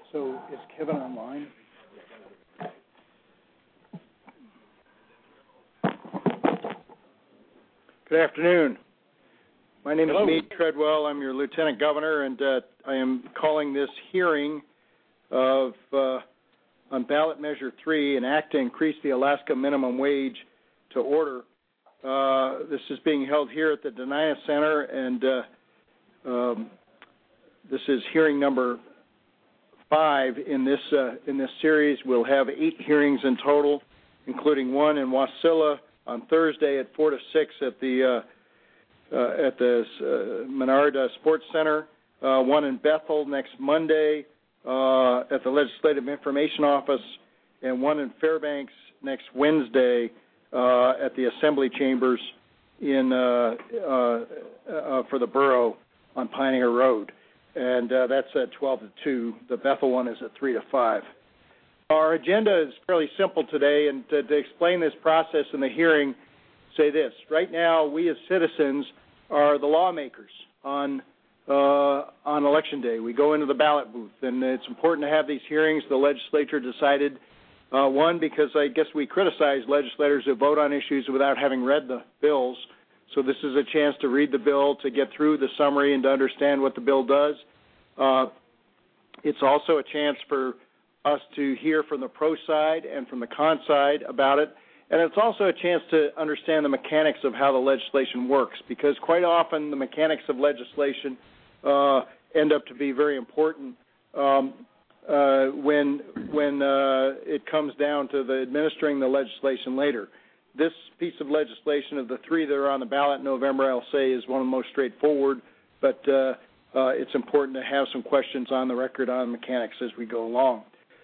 So is Kevin online? Good afternoon. My name is Meade Treadwell. I'm your Lieutenant Governor, and I am calling this hearing on Ballot Measure 3, an act to increase the Alaska minimum wage, to order. This is being held here at the Dena'ina Center, and this is hearing number 5 in this series. We'll have 8 hearings in total, including one in Wasilla on Thursday at 4 to 6 at the Menard Sports Center, one in Bethel next Monday at the Legislative Information Office, and one in Fairbanks next Wednesday at the Assembly Chambers for the borough on Pioneer Road. And that's at 12 to 2. The Bethel one is at 3 to 5. Our agenda is fairly simple today, and to explain this process in the hearing, say this. Right now, we as citizens are the lawmakers on Election Day. We go into the ballot booth, and it's important to have these hearings. The legislature decided, one, because I guess we criticize legislators who vote on issues without having read the bills. So this is a chance to read the bill, to get through the summary, and to understand what the bill does. It's also a chance for us to hear from the pro side and from the con side about it. And it's also a chance to understand the mechanics of how the legislation works, because quite often the mechanics of legislation end up to be very important when it comes down to the administering the legislation later. This piece of legislation, of the 3 that are on the ballot in November, I'll say is one of the most straightforward, but it's important to have some questions on the record on mechanics as we go along.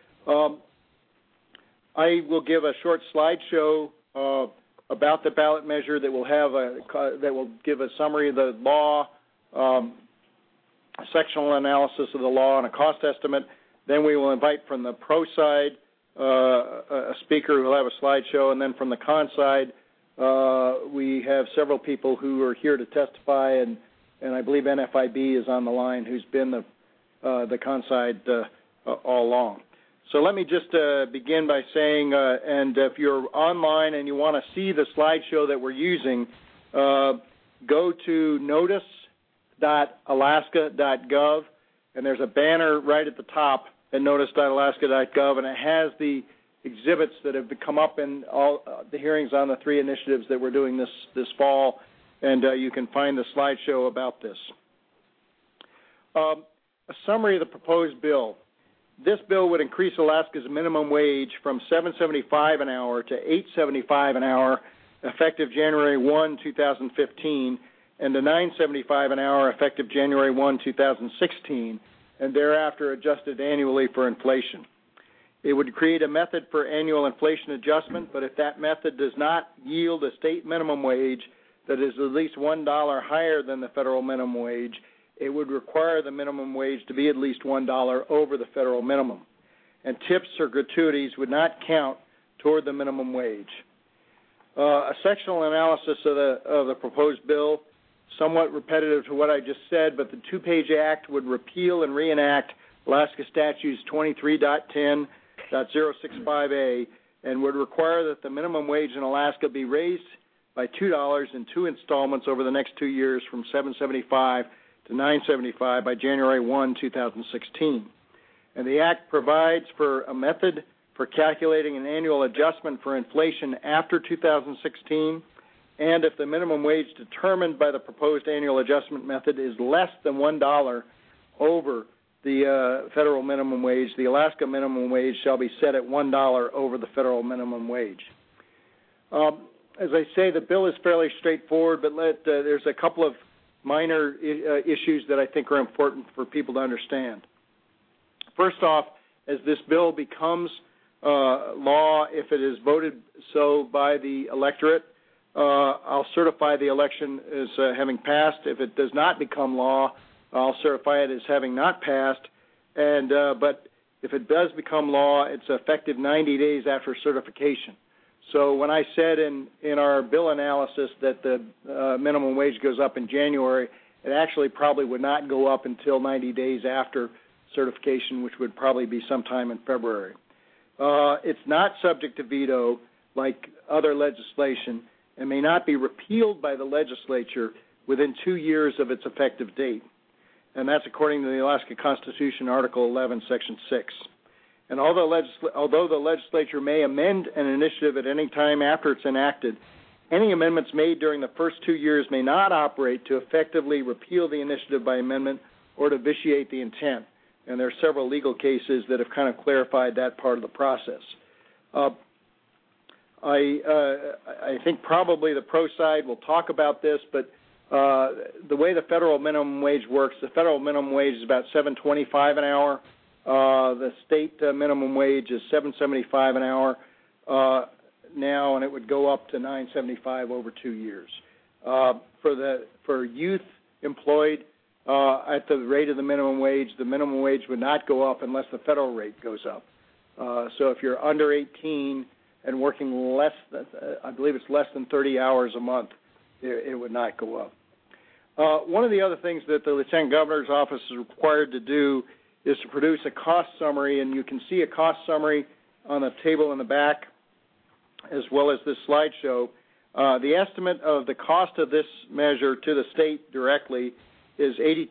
I will give a short slideshow about the ballot measure that will give a summary of the law, a sectional analysis of the law, and a cost estimate. Then we will invite from the pro side a speaker who will have a slideshow, and then from the con side we have several people who are here to testify, and I believe NFIB is on the line, who's been the con side all along. So let me just begin by saying, and if you're online and you want to see the slideshow that we're using, go to notice.alaska.gov, and there's a banner right at the top at notice.alaska.gov, and it has the exhibits that have come up in all the hearings on the 3 initiatives that we're doing this fall, and you can find the slideshow about this. A summary of the proposed bill. This bill would increase Alaska's minimum wage from $7.75 an hour to $8.75 an hour effective January 1, 2015, and to $9.75 an hour effective January 1, 2016, and thereafter adjusted annually for inflation. It would create a method for annual inflation adjustment, but if that method does not yield a state minimum wage that is at least $1 higher than the federal minimum wage, it would require the minimum wage to be at least $1 over the federal minimum. And tips or gratuities would not count toward the minimum wage. A sectional analysis of the proposed bill, somewhat repetitive to what I just said, but the 2-page act would repeal and reenact Alaska Statutes 23.10.065A and would require that the minimum wage in Alaska be raised by $2 in 2 installments over the next 2 years from $7.75 to $9.75 by January 1, 2016. And the Act provides for a method for calculating an annual adjustment for inflation after 2016, and if the minimum wage determined by the proposed annual adjustment method is less than $1 over the federal minimum wage, the Alaska minimum wage shall be set at $1 over the federal minimum wage. As I say, the bill is fairly straightforward, but there's a couple of minor issues that I think are important for people to understand. First off, as this bill becomes law, if it is voted so by the electorate, I'll certify the election as having passed. If it does not become law, I'll certify it as having not passed. And but if it does become law, it's effective 90 days after certification. So when I said in our bill analysis that the minimum wage goes up in January, it actually probably would not go up until 90 days after certification, which would probably be sometime in February. It's not subject to veto like other legislation and may not be repealed by the legislature within 2 years of its effective date. And that's according to the Alaska Constitution, Article 11, Section 6. And although the legislature may amend an initiative at any time after it's enacted, any amendments made during the first 2 years may not operate to effectively repeal the initiative by amendment or to vitiate the intent. And there are several legal cases that have kind of clarified that part of the process. I think probably the pro side will talk about this, but the way the federal minimum wage works, the federal minimum wage is about $7.25 an hour. The state minimum wage is $7.75 an hour now, and it would go up to $9.75 over 2 years. For youth employed at the rate of the minimum wage would not go up unless the federal rate goes up. So if you're under 18 and working less than, I believe it's less than 30 hours a month, it would not go up. One of the other things that the Lieutenant Governor's office is required to do is to produce a cost summary, and you can see a cost summary on the table in the back as well as this slideshow. The estimate of the cost of this measure to the state directly is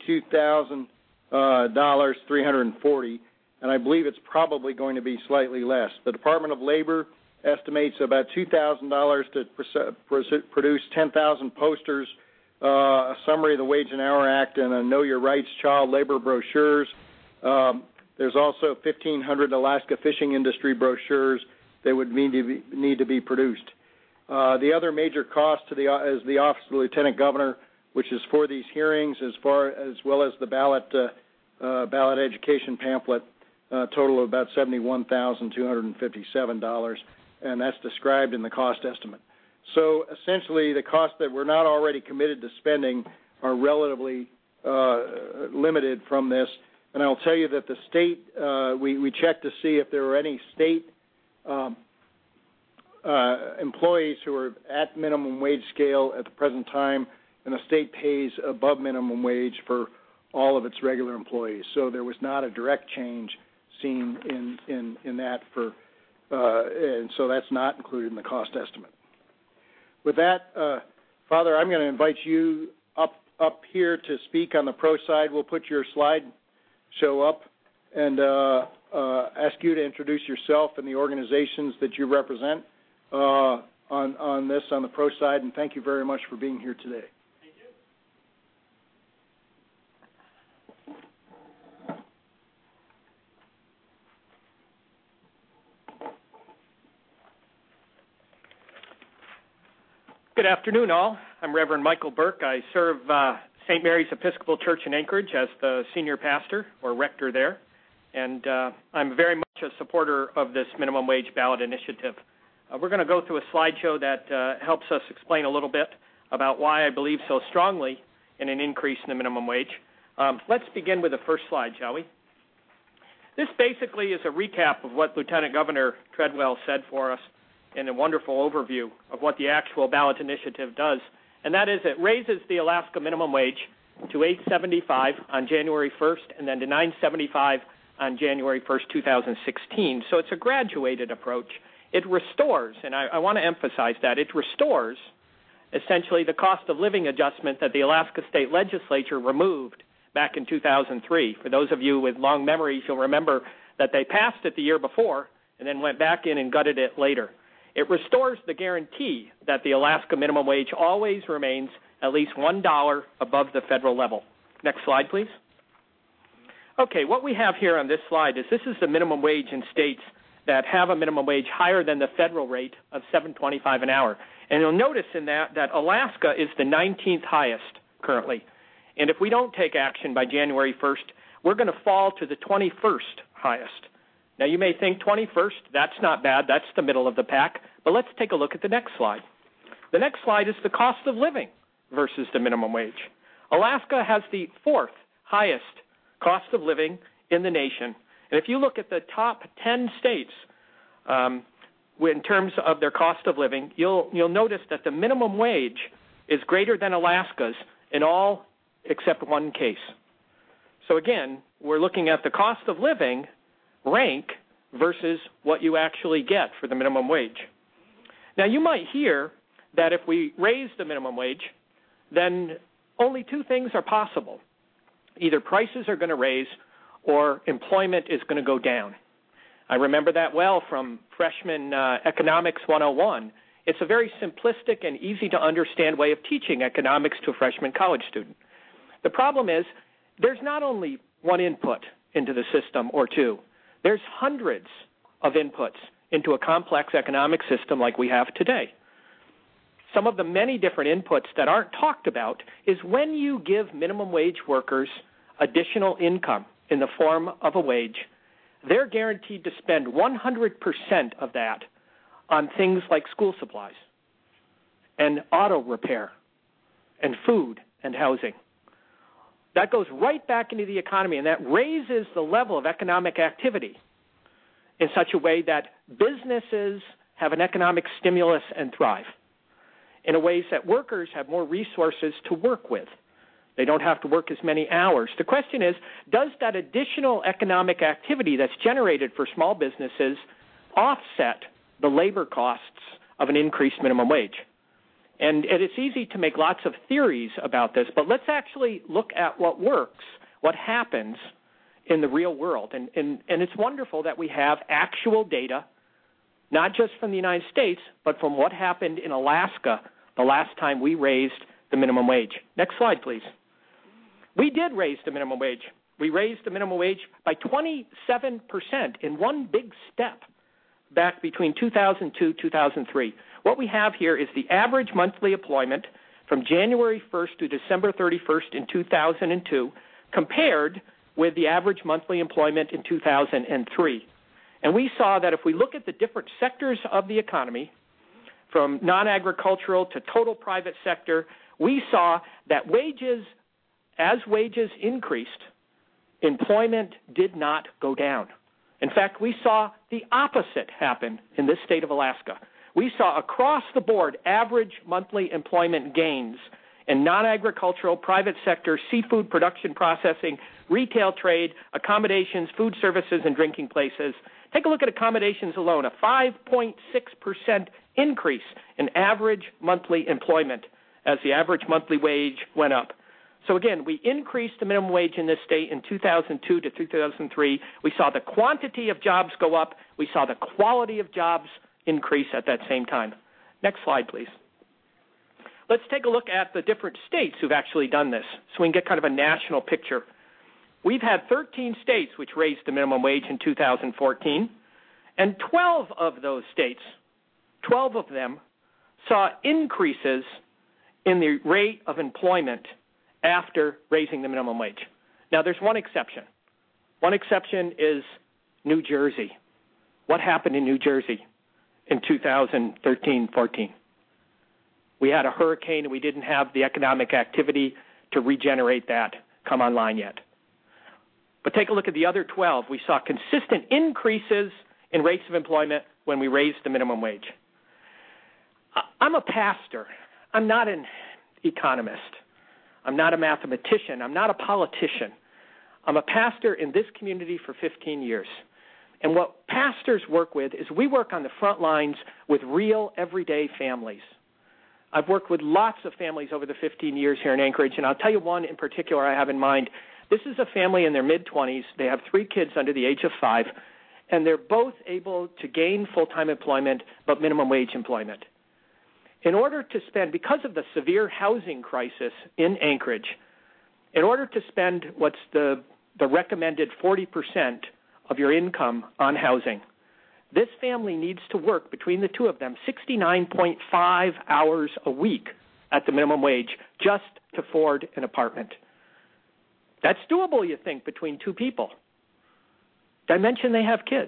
$82,340, and I believe it's probably going to be slightly less. The Department of Labor estimates about $2,000 to produce 10,000 posters, a summary of the Wage and Hour Act, and a Know Your Rights child labor brochures. There's also 1,500 Alaska fishing industry brochures that would need to be produced. The other major cost is the Office of the Lieutenant Governor, which is for these hearings, as well as the ballot education pamphlet, total of about $71,257, and that's described in the cost estimate. So essentially, the costs that we're not already committed to spending are relatively limited from this. And I'll tell you that the state, we checked to see if there were any state employees who are at minimum wage scale at the present time, and the state pays above minimum wage for all of its regular employees. So there was not a direct change seen in that and so that's not included in the cost estimate. With that, Father, I'm going to invite you up here to speak on the pro side. We'll put your slide show up and ask you to introduce yourself and the organizations that you represent on the pro side, and thank you very much for being here today. Thank you. Good afternoon, all. I'm Reverend Michael Burke. I serve St. Mary's Episcopal Church in Anchorage as the senior pastor or rector there, and I'm very much a supporter of this minimum wage ballot initiative. We're going to go through a slideshow that helps us explain a little bit about why I believe so strongly in an increase in the minimum wage. Let's begin with the first slide, shall we? This basically is a recap of what Lieutenant Governor Treadwell said for us in a wonderful overview of what the actual ballot initiative does, and that is it raises the Alaska minimum wage to $8.75 on January 1st and then to $9.75 on January 1st, 2016. So it's a graduated approach. It restores, and I want to emphasize that, it restores essentially the cost of living adjustment that the Alaska State Legislature removed back in 2003. For those of you with long memories, you'll remember that they passed it the year before and then went back in and gutted it later. It restores the guarantee that the Alaska minimum wage always remains at least $1 above the federal level. Next slide, please. Okay, what we have here on this slide is this is the minimum wage in states that have a minimum wage higher than the federal rate of $7.25 an hour. And you'll notice in that Alaska is the 19th highest currently. And if we don't take action by January 1st, we're going to fall to the 21st highest. Now, you may think 21st, that's not bad. That's the middle of the pack. But let's take a look at the next slide. The next slide is the cost of living versus the minimum wage. Alaska has the 4th highest cost of living in the nation. And if you look at the top 10 states in terms of their cost of living, you'll notice that the minimum wage is greater than Alaska's in all except one case. So again, we're looking at the cost of living rank versus what you actually get for the minimum wage. Now, you might hear that if we raise the minimum wage, then only two things are possible. Either prices are going to raise or employment is going to go down. I remember that well from freshman Economics 101. It's a very simplistic and easy to understand way of teaching economics to a freshman college student. The problem is there's not only one input into the system or two. There's hundreds of inputs into a complex economic system like we have today. Some of the many different inputs that aren't talked about is when you give minimum wage workers additional income in the form of a wage, they're guaranteed to spend 100% of that on things like school supplies and auto repair and food and housing. That goes right back into the economy, and that raises the level of economic activity in such a way that businesses have an economic stimulus and thrive in a ways that workers have more resources to work with. They don't have to work as many hours. The question is, does that additional economic activity that's generated for small businesses offset the labor costs of an increased minimum wage? And it's easy to make lots of theories about this, but let's actually look at what works, what happens in the real world. And it's wonderful that we have actual data, not just from the United States, but from what happened in Alaska the last time we raised the minimum wage. Next slide, please. We did raise the minimum wage. We raised the minimum wage by 27% in one big step back between 2002 and 2003. What we have here is the average monthly employment from January 1st to December 31st in 2002 compared with the average monthly employment in 2003. And we saw that if we look at the different sectors of the economy, from non-agricultural to total private sector, we saw that as wages increased, employment did not go down. In fact, we saw the opposite happen in this state of Alaska. We saw across the board average monthly employment gains in non-agricultural, private sector, seafood production processing, retail trade, accommodations, food services, and drinking places. Take a look at accommodations alone, a 5.6% increase in average monthly employment as the average monthly wage went up. So again, we increased the minimum wage in this state in 2002 to 2003. We saw the quantity of jobs go up. We saw the quality of jobs increase at that same time. Next slide, please. Let's take a look at the different states who've actually done this so we can get kind of a national picture. We've had 13 states which raised the minimum wage in 2014, and 12 of those states, 12 of them, saw increases in the rate of employment after raising the minimum wage. Now, there's one exception. One exception is New Jersey. What happened in New Jersey in 2013-14? We had a hurricane, and we didn't have the economic activity to regenerate that come online yet. But take a look at the other 12. We saw consistent increases in rates of employment when we raised the minimum wage. I'm a pastor. I'm not an economist. I'm not a mathematician. I'm not a politician. I'm a pastor in this community for 15 years. And what pastors work with is we work on the front lines with real, everyday families. I've worked with lots of families over the 15 years here in Anchorage, and I'll tell you one in particular I have in mind. This is a family in their mid-20s. They have 3 kids under the age of 5, and they're both able to gain full-time employment but minimum wage employment. In order to spend, because of the severe housing crisis in Anchorage, in order to spend what's the recommended 40% of your income on housing, this family needs to work between the two of them 69.5 hours a week at the minimum wage just to afford an apartment. That's doable, you think, between 2 people. Did I mention they have kids?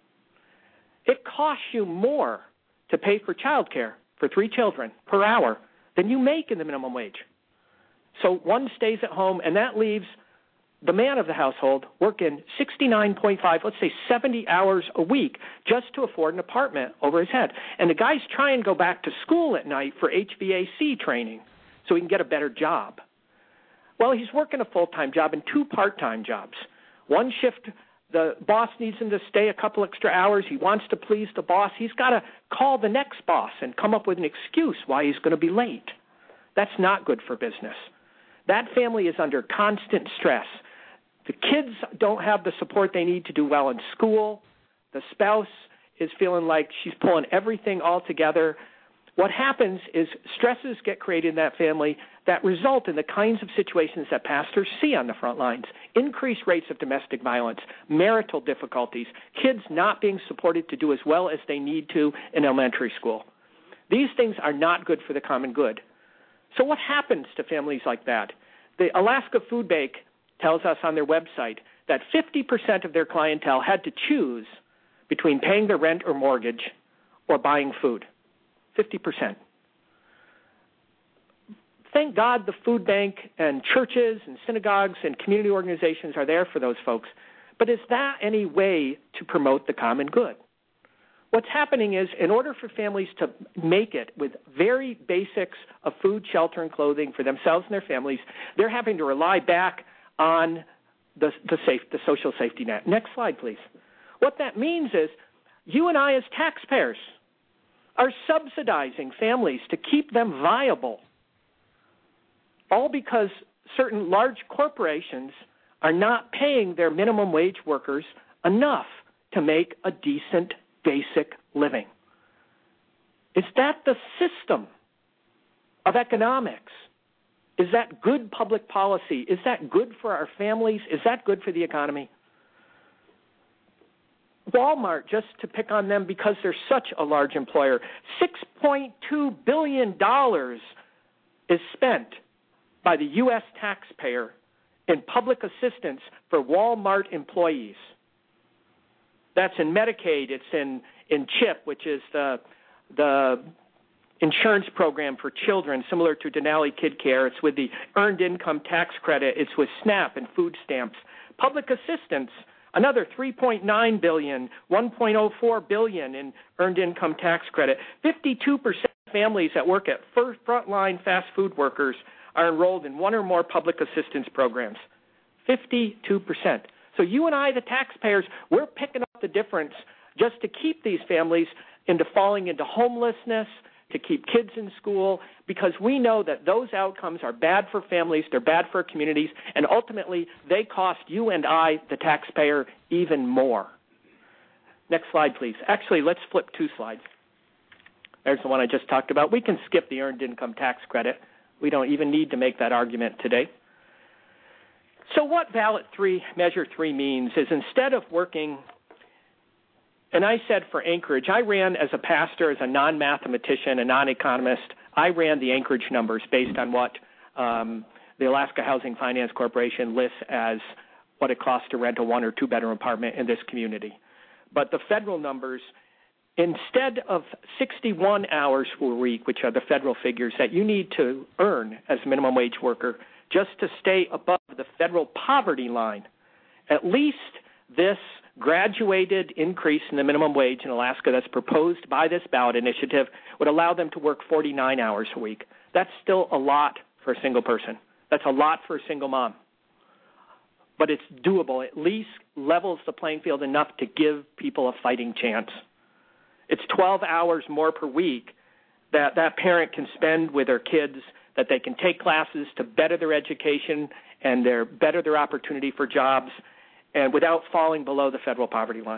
It costs you more to pay for child care for 3 children per hour than you make in the minimum wage. So one stays at home, and that leaves the man of the household working 69.5, let's say 70 hours a week just to afford an apartment over his head. And the guys try and go back to school at night for HVAC training so he can get a better job. Well, he's working a full-time job and 2 part-time jobs. One shift, the boss needs him to stay a couple extra hours. He wants to please the boss. He's got to call the next boss and come up with an excuse why he's going to be late. That's not good for business. That family is under constant stress. The kids don't have the support they need to do well in school. The spouse is feeling like she's pulling everything all together. What happens is stresses get created in that family that result in the kinds of situations that pastors see on the front lines: increased rates of domestic violence, marital difficulties, kids not being supported to do as well as they need to in elementary school. These things are not good for the common good. So what happens to families like that? The Alaska Food Bank tells us on their website that 50% of their clientele had to choose between paying their rent or mortgage or buying food. 50%. Thank God the food bank and churches and synagogues and community organizations are there for those folks. But is that any way to promote the common good? What's happening is, in order for families to make it with very basics of food, shelter, and clothing for themselves and their families, they're having to rely back on the social safety net. Next slide, please. What that means is you and I as taxpayers are subsidizing families to keep them viable, all because certain large corporations are not paying their minimum wage workers enough to make a decent basic living. Is that the system of economics? Is that good public policy? Is that good for our families? Is that good for the economy? Walmart, just to pick on them because they're such a large employer, $6.2 billion is spent by the U.S. taxpayer in public assistance for Walmart employees. That's in Medicaid. It's in CHIP, which is the insurance program for children, similar to Denali Kid Care. It's with the Earned Income Tax Credit. It's with SNAP and food stamps. Public assistance, another $3.9 billion, $1.04 billion in Earned Income Tax Credit. 52% of families that work at frontline fast food workers are enrolled in one or more public assistance programs. 52%. So you and I, the taxpayers, we're picking up the difference just to keep these families into falling into homelessness, to keep kids in school, because we know that those outcomes are bad for families, they're bad for communities, and ultimately they cost you and I, the taxpayer, even more. Next slide, please. Actually, let's flip 2 slides. There's the one I just talked about. We can skip the Earned Income Tax Credit. We don't even need to make that argument today. So what Measure 3 means is, instead of working, and I said for Anchorage, I ran as a pastor, as a non-mathematician, a non-economist, I ran the Anchorage numbers based on what the Alaska Housing Finance Corporation lists as what it costs to rent a 1- or 2-bedroom apartment in this community. But the federal numbers, instead of 61 hours per week, which are the federal figures that you need to earn as a minimum wage worker just to stay above the federal poverty line, at least this graduated increase in the minimum wage in Alaska that's proposed by this ballot initiative would allow them to work 49 hours a week. That's still a lot for a single person. That's a lot for a single mom. But it's doable. At least levels the playing field enough to give people a fighting chance. It's 12 hours more per week that that parent can spend with their kids, that they can take classes to better their education and better their opportunity for jobs, and without falling below the federal poverty line.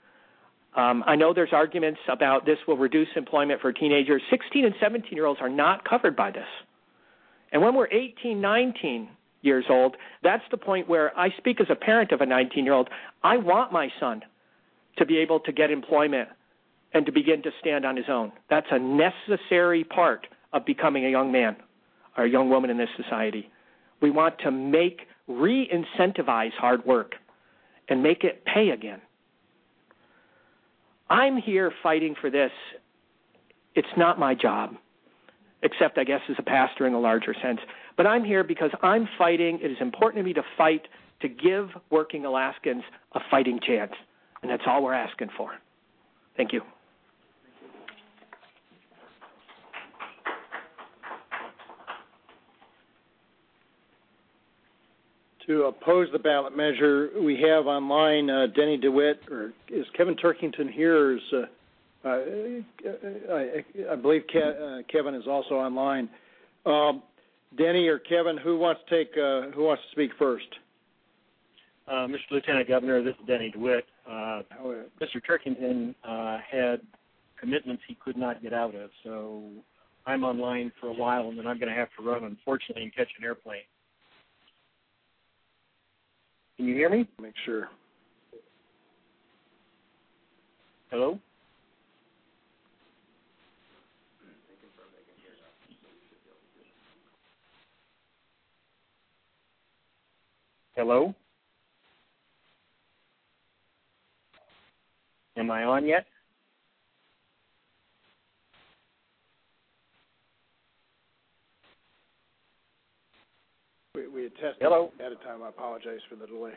I know there's arguments about this will reduce employment for teenagers. 16 and 17-year-olds are not covered by this. And when we're 18, 19 years old, that's the point where I speak as a parent of a 19-year-old. I want my son to be able to get employment and to begin to stand on his own. That's a necessary part of becoming a young man or a young woman in this society. We want to re-incentivize hard work and make it pay again. I'm here fighting for this. It's not my job, except I guess as a pastor in the larger sense. But I'm here because I'm fighting. It is important to me to fight to give working Alaskans a fighting chance, and that's all we're asking for. Thank you. To oppose the ballot measure, we have online Denny DeWitt, or is Kevin Turkington here? Or is, I believe Kevin is also online. Denny or Kevin, who wants to speak first? Mr. Lieutenant Governor, this is Denny DeWitt. Mr. Turkington had commitments he could not get out of, so I'm online for a while, and then I'm going to have to run, unfortunately, and catch an airplane. Can you hear me? Make sure. Hello? Hello? Am I on yet? We had tested Hello? ahead of time. I apologize for the delay.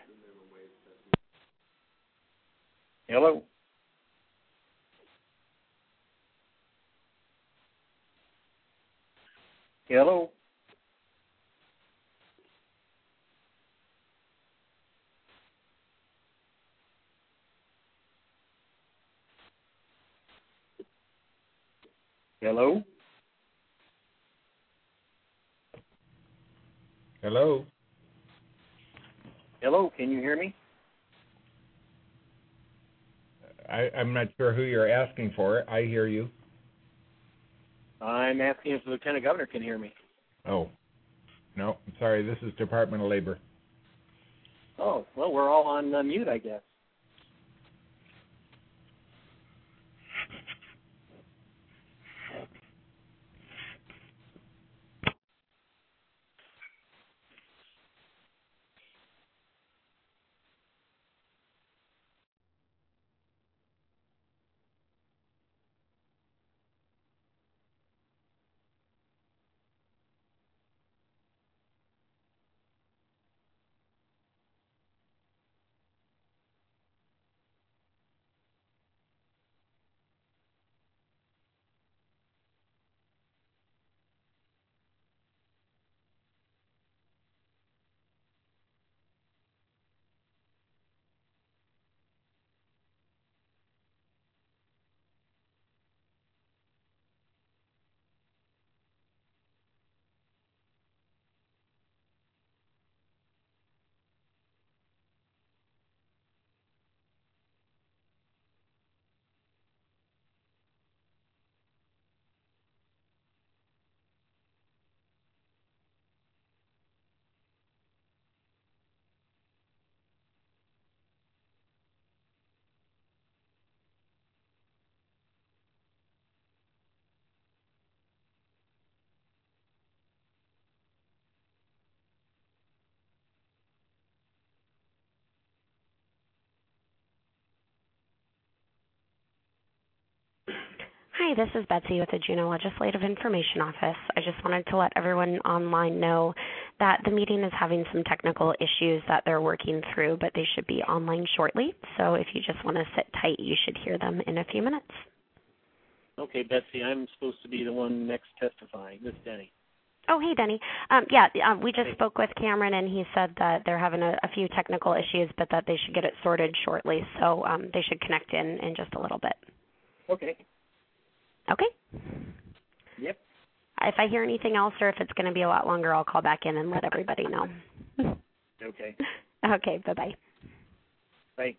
Hello? Hello? Hello? Hello? Hello, can you hear me? I'm not sure who you're asking for. I hear you. I'm asking if the Lieutenant Governor can hear me. Oh, no, I'm sorry. This is Department of Labor. Oh, well, we're all on mute, I guess. Hi, this is Betsy with the Juneau Legislative Information Office. I just wanted to let everyone online know that the meeting is having some technical issues that they're working through, but they should be online shortly. So if you just want to sit tight, you should hear them in a few minutes. Okay, Betsy, I'm supposed to be the one next testifying. This is Denny. Oh, hey, Denny. We just spoke with Cameron, and he said that they're having a few technical issues, but that they should get it sorted shortly. So they should connect in just a little bit. Okay. Okay. Yep. If I hear anything else or if it's going to be a lot longer, I'll call back in and let everybody know. Okay. Okay, bye-bye. Bye.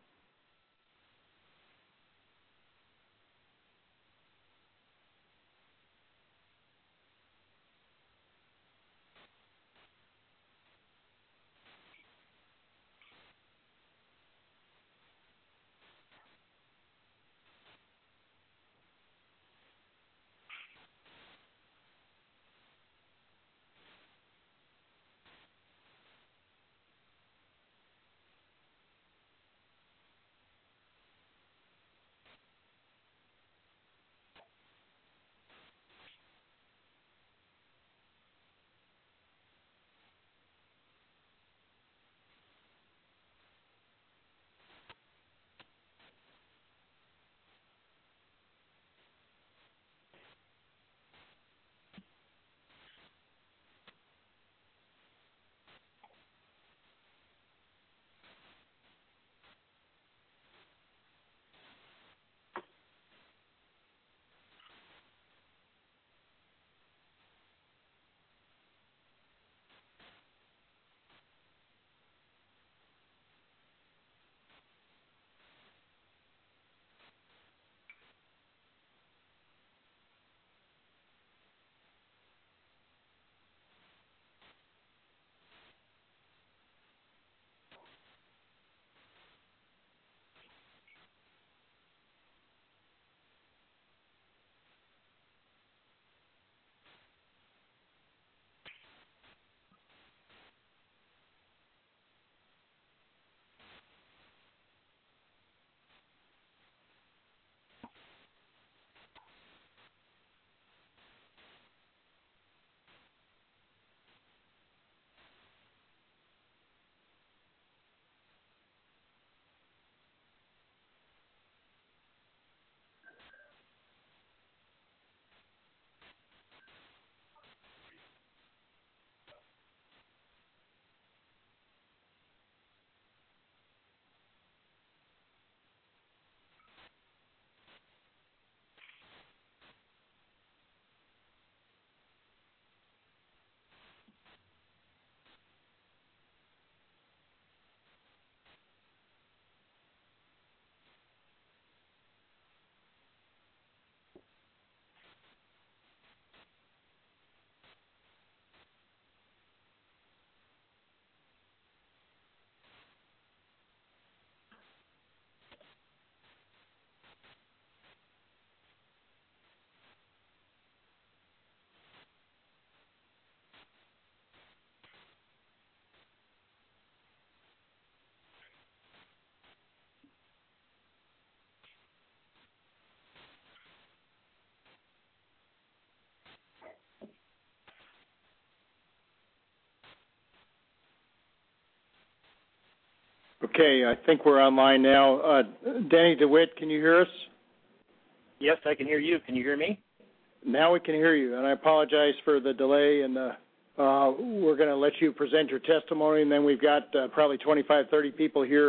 Okay, I think we're online now. Denny DeWitt, can you hear us? Yes, I can hear you. Can you hear me? Now we can hear you, and I apologize for the delay, and we're going to let you present your testimony, and then we've got probably 25, 30 people here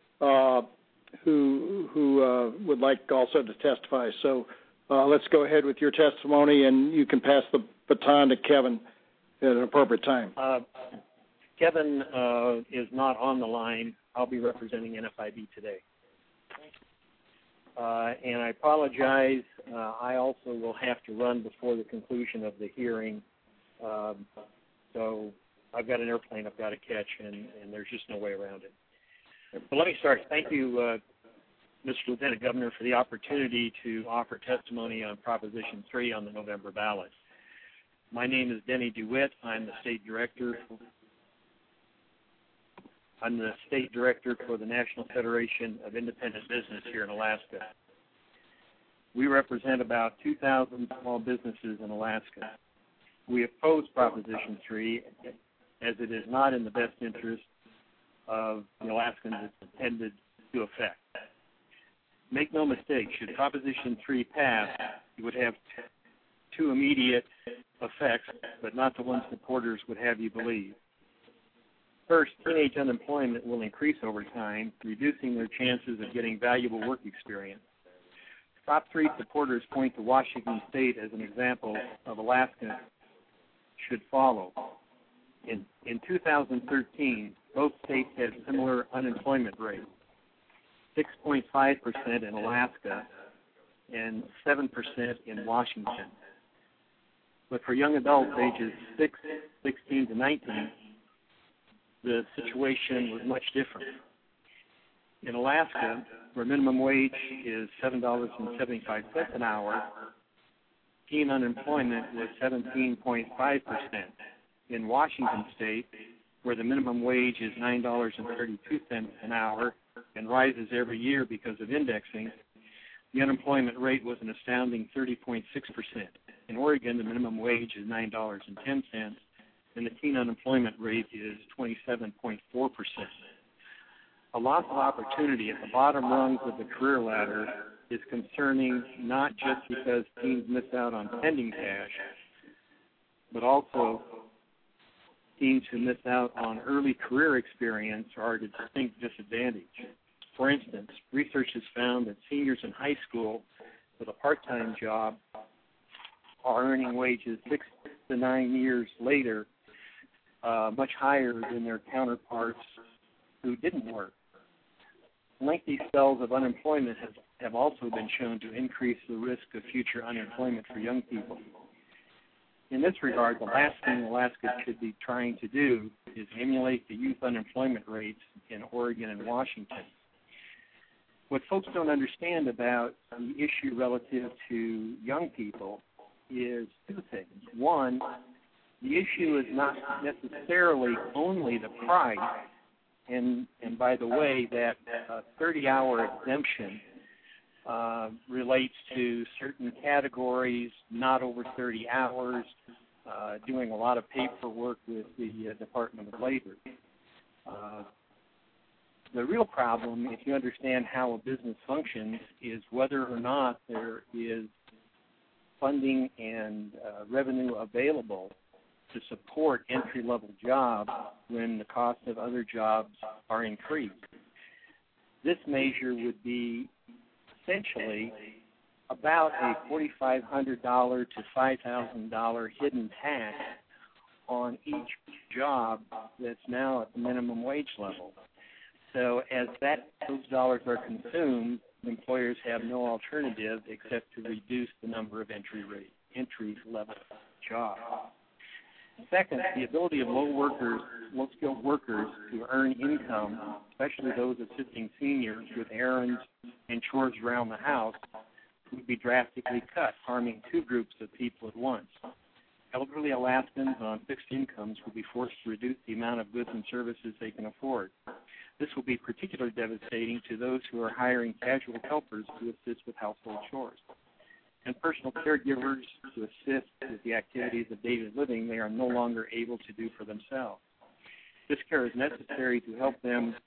who would like also to testify. So let's go ahead with your testimony, and you can pass the baton to Kevin at an appropriate time. Kevin is not on the line. I'll be representing NFIB today. And I apologize. I also will have to run before the conclusion of the hearing. So I've got an airplane I've got to catch, and there's just no way around it. But let me start. Thank you, Mr. Lieutenant Governor, for the opportunity to offer testimony on Proposition 3 on the November ballot. My name is Denny DeWitt. I'm the state director for the National Federation of Independent Business here in Alaska. We represent about 2,000 small businesses in Alaska. We oppose Proposition 3 as it is not in the best interest of the Alaskans it's intended to affect. Make no mistake, should Proposition 3 pass, it would have two immediate effects, but not the ones supporters would have you believe. First, teenage unemployment will increase over time, reducing their chances of getting valuable work experience. Top 3 supporters point to Washington State as an example of Alaska should follow. In 2013, both states had similar unemployment rates, 6.5% in Alaska and 7% in Washington. But for young adults ages 16 to 19, the situation was much different. In Alaska, where minimum wage is $7.75 an hour, teen unemployment was 17.5%. In Washington State, where the minimum wage is $9.32 an hour and rises every year because of indexing, the unemployment rate was an astounding 30.6%. In Oregon, the minimum wage is $9.10, and the teen unemployment rate is 27.4%. A loss of opportunity at the bottom rungs of the career ladder is concerning not just because teens miss out on pending cash, but also teens who miss out on early career experience are at a distinct disadvantage. For instance, research has found that seniors in high school with a part-time job are earning wages 6 to 9 years later much higher than their counterparts who didn't work. Lengthy spells of unemployment have also been shown to increase the risk of future unemployment for young people. In this regard, the last thing Alaska should be trying to do is emulate the youth unemployment rates in Oregon and Washington. What folks don't understand about the issue relative to young people is two things. One, the issue is not necessarily only the price, and by the way, that 30-hour exemption relates to certain categories, not over 30 hours, doing a lot of paperwork with the Department of Labor. The real problem, if you understand how a business functions, is whether or not there is funding and revenue available to support entry-level jobs when the cost of other jobs are increased. This measure would be essentially about a $4,500 to $5,000 hidden tax on each job that's now at the minimum wage level. So as those dollars are consumed, employers have no alternative except to reduce the number of entry-level jobs. Second, the ability of low-skilled workers to earn income, especially those assisting seniors with errands and chores around the house, would be drastically cut, harming two groups of people at once. Elderly Alaskans on fixed incomes will be forced to reduce the amount of goods and services they can afford. This will be particularly devastating to those who are hiring casual helpers to assist with household chores. And personal caregivers to assist with the activities of daily living they are no longer able to do for themselves. This care is necessary to help them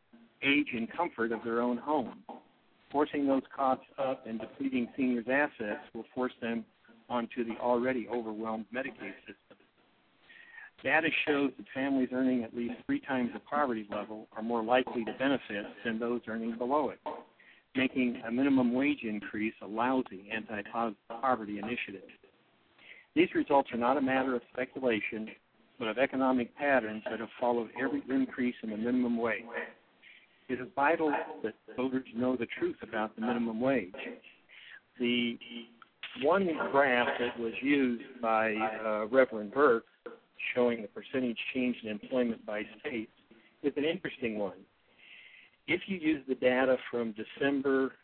age and comfort of their own home. Forcing those costs up and depleting seniors' assets will force them onto the already overwhelmed Medicaid system. Data shows that families earning at least 3 times the poverty level are more likely to benefit than those earning below it, making a minimum wage increase a lousy anti-poverty initiative. These results are not a matter of speculation, but of economic patterns that have followed every increase in the minimum wage. It is vital that voters know the truth about the minimum wage. The one graph that was used by Reverend Burke, showing the percentage change in employment by states, is an interesting one. If you use the data from December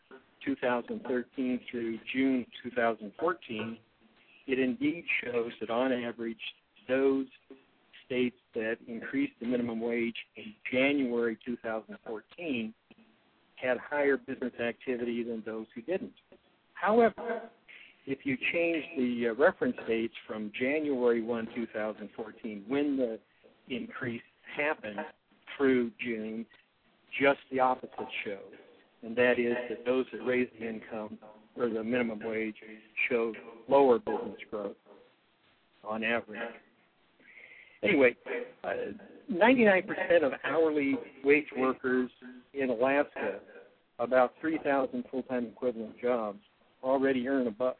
2013 through June 2014, it indeed shows that on average, those states that increased the minimum wage in January 2014 had higher business activity than those who didn't. However, if you change the reference dates from January 1, 2014, when the increase happened, through June, just the opposite shows, and that is that those that raised the income or the minimum wage showed lower business growth on average. Anyway, 99% of hourly wage workers in Alaska, about 3,000 full-time equivalent jobs, already earn above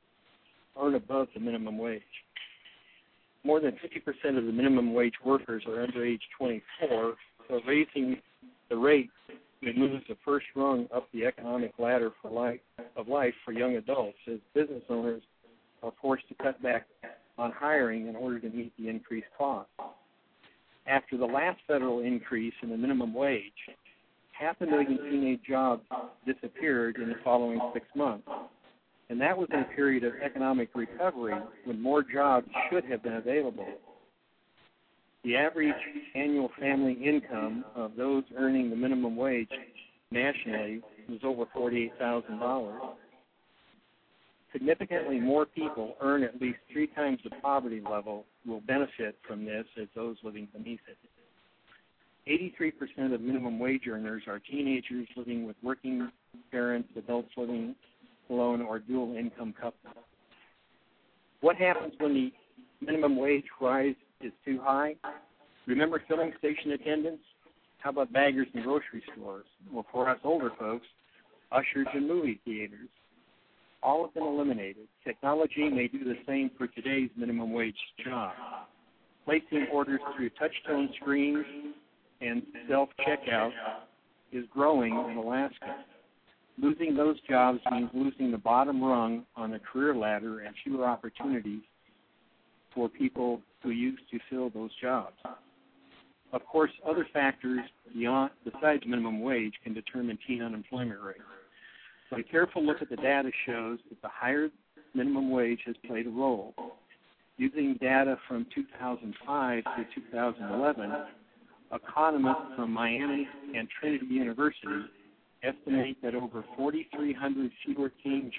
the minimum wage. More than 50% of the minimum wage workers are under age 24, so raising the rate moves the first rung up the economic ladder of life for young adults, as business owners are forced to cut back on hiring in order to meet the increased costs. After the last federal increase in the minimum wage, 500,000 teenage jobs disappeared in the following 6 months. And that was in a period of economic recovery when more jobs should have been available. The average annual family income of those earning the minimum wage nationally was over $48,000. Significantly more people earn at least 3 times the poverty level will benefit from this as those living beneath it. 83% of minimum wage earners are teenagers living with working parents, adults living alone, or dual income couples. What happens when the minimum wage rise is too high? Remember filling station attendants? How about baggers in grocery stores? Well, for us older folks, ushers in movie theaters. All have been eliminated. Technology may do the same for today's minimum wage job. Placing orders through touch-tone screens and self-checkout is growing in Alaska. Losing those jobs means losing the bottom rung on the career ladder and fewer opportunities for people who used to fill those jobs. Of course, other factors besides minimum wage can determine teen unemployment rate. But a careful look at the data shows that the higher minimum wage has played a role. Using data from 2005 to 2011, economists from Miami and Trinity University estimate that over 4,300 fewer teens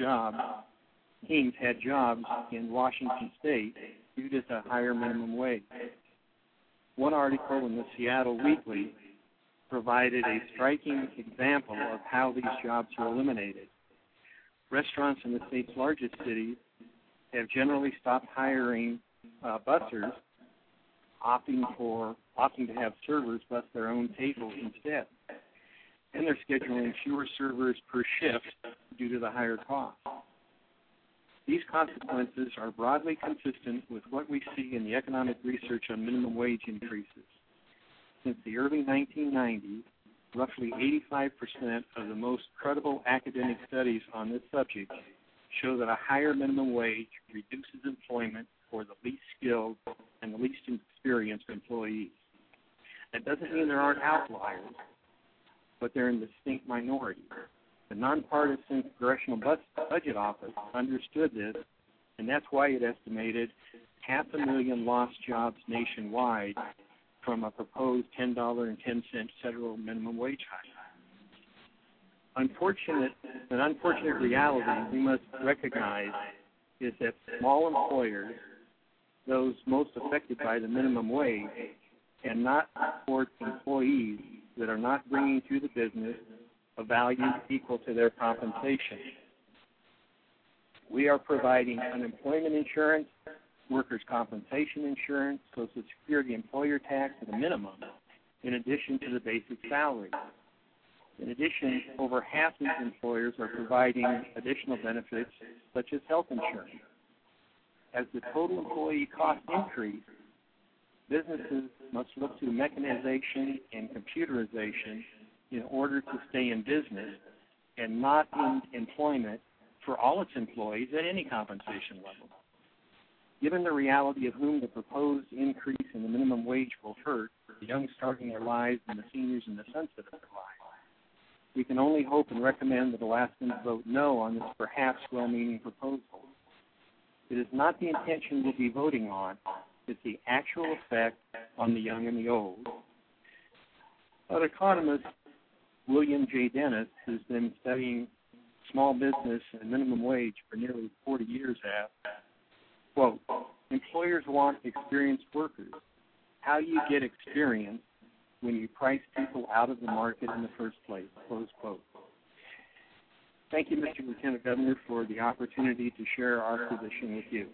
had jobs in Washington State due to the higher minimum wage. One article in the Seattle Weekly provided a striking example of how these jobs are eliminated. Restaurants in the state's largest cities have generally stopped hiring bussers, opting to have servers bus their own tables instead. And they're scheduling fewer servers per shift due to the higher cost. These consequences are broadly consistent with what we see in the economic research on minimum wage increases. Since the early 1990s, roughly 85% of the most credible academic studies on this subject show that a higher minimum wage reduces employment for the least skilled and the least experienced employees. That doesn't mean there aren't outliers, but they're in distinct minority. The Nonpartisan Congressional Budget Office understood this, and that's why it estimated 500,000 lost jobs nationwide from a proposed $10.10 federal minimum wage hike. An unfortunate reality we must recognize is that small employers, those most affected by the minimum wage, cannot support employees that are not bringing to the business a value equal to their compensation. We are providing unemployment insurance, workers' compensation insurance, Social Security employer tax at a minimum, in addition to the basic salary. In addition, over half these employers are providing additional benefits such as health insurance. As the total employee costs increase, businesses must look to mechanization and computerization in order to stay in business and not in employment for all its employees at any compensation level. Given the reality of whom the proposed increase in the minimum wage will hurt, the young starting their lives and the seniors in the sunset of their lives, we can only hope and recommend that Alaskans vote no on this perhaps well-meaning proposal. It is not the intention we'll be voting on, it's the actual effect on the young and the old. An economist, William J. Dennis, who's been studying small business and minimum wage for nearly 40 years, asked, quote, employers want experienced workers. How do you get experience when you price people out of the market in the first place, close quote. Thank you, Mr. Lieutenant Governor, for the opportunity to share our position with you.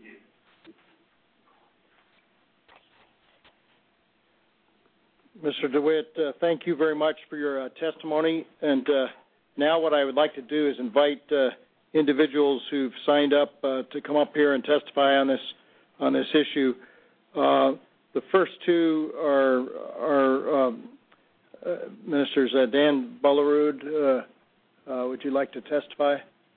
Mr. DeWitt, thank you very much for your testimony. And now what I would like to do is invite individuals who've signed up to come up here and testify on this issue. The first two are Ministers Dan Bullerud. Would you like to testify?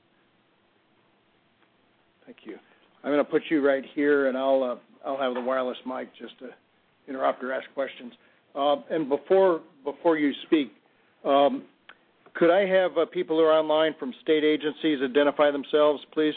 Thank you. I'm going to put you right here, and I'll have the wireless mic just to interrupt or ask questions. And before you speak, could I have people who are online from state agencies identify themselves, please?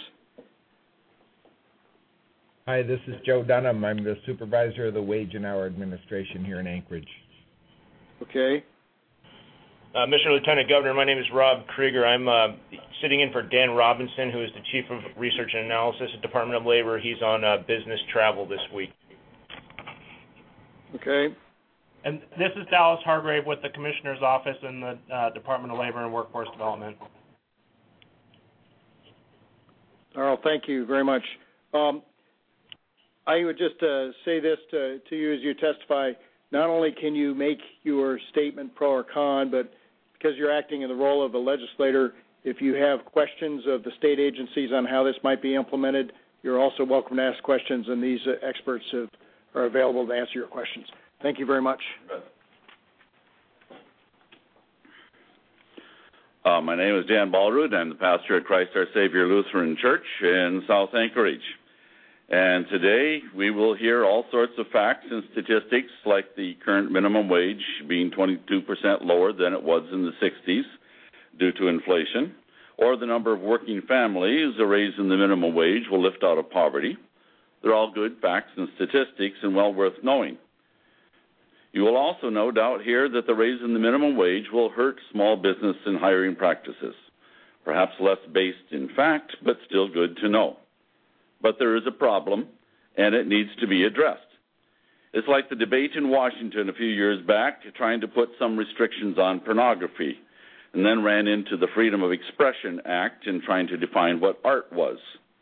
Hi, this is Joe Dunham. I'm the supervisor of the Wage and Hour Administration here in Anchorage. Okay. Mr. Lieutenant Governor, my name is Rob Krieger. I'm sitting in for Dan Robinson, who is the Chief of Research and Analysis at Department of Labor. He's on business travel this week. Okay. And this is Dallas Hargrave with the Commissioner's Office in the Department of Labor and Workforce Development. Earl, thank you very much. I would just say this to you as you testify. Not only can you make your statement pro or con, but because you're acting in the role of a legislator, if you have questions of the state agencies on how this might be implemented, you're also welcome to ask questions, and these experts are available to answer your questions. Thank you very much. My name is Dan Bullerud. I'm the pastor at Christ Our Savior Lutheran Church in South Anchorage. And today we will hear all sorts of facts and statistics like the current minimum wage being 22% lower than it was in the 60s due to inflation, or the number of working families a raise in the minimum wage will lift out of poverty. They're all good facts and statistics and well worth knowing. You will also no doubt hear that the raise in the minimum wage will hurt small business and hiring practices, perhaps less based in fact, but still good to know. But there is a problem, and it needs to be addressed. It's like the debate in Washington a few years back trying to put some restrictions on pornography, and then ran into the Freedom of Expression Act in trying to define what art was.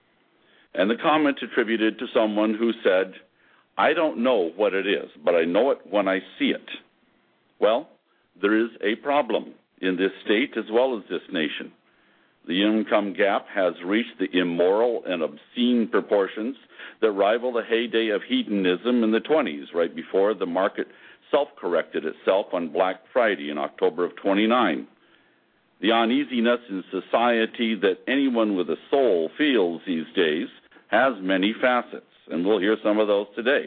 And the comment attributed to someone who said, I don't know what it is, but I know it when I see it. Well, there is a problem in this state as well as this nation. The income gap has reached the immoral and obscene proportions that rival the heyday of hedonism in the 20s, right before the market self-corrected itself on Black Friday in October of 29. The uneasiness in society that anyone with a soul feels these days has many facets, and we'll hear some of those today.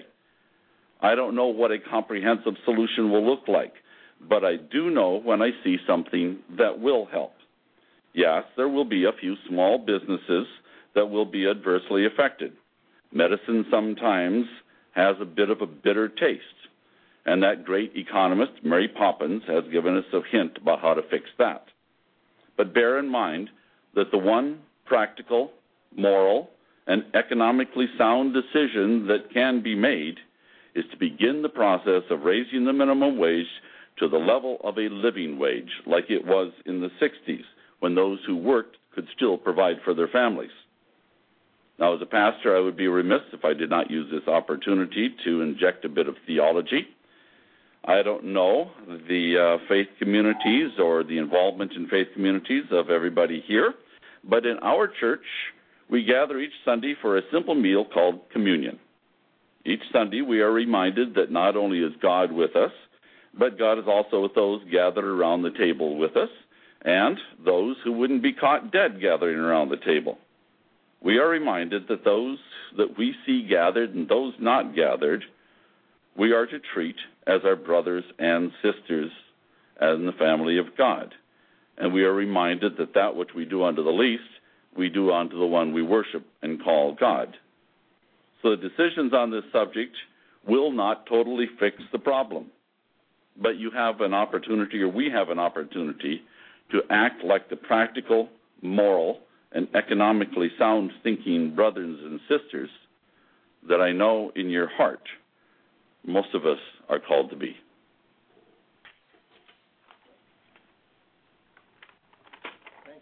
I don't know what a comprehensive solution will look like, but I do know when I see something that will help. Yes, there will be a few small businesses that will be adversely affected. Medicine sometimes has a bit of a bitter taste, and that great economist, Mary Poppins, has given us a hint about how to fix that. But bear in mind that the one practical, moral, and economically sound decision that can be made is to begin the process of raising the minimum wage to the level of a living wage like it was in the 60s when those who worked could still provide for their families. Now, as a pastor, I would be remiss if I did not use this opportunity to inject a bit of theology. I don't know the faith communities or the involvement in faith communities of everybody here, but in our church, we gather each Sunday for a simple meal called communion. Each Sunday, we are reminded that not only is God with us, but God is also with those gathered around the table with us and those who wouldn't be caught dead gathering around the table. We are reminded that those that we see gathered and those not gathered, we are to treat as our brothers and sisters in the family of God. And we are reminded that that which we do unto the least, we do unto the one we worship and call God. So the decisions on this subject will not totally fix the problem. But you have an opportunity, or we have an opportunity, to act like the practical, moral, and economically sound thinking brothers and sisters that I know in your heart most of us are called to be. Thank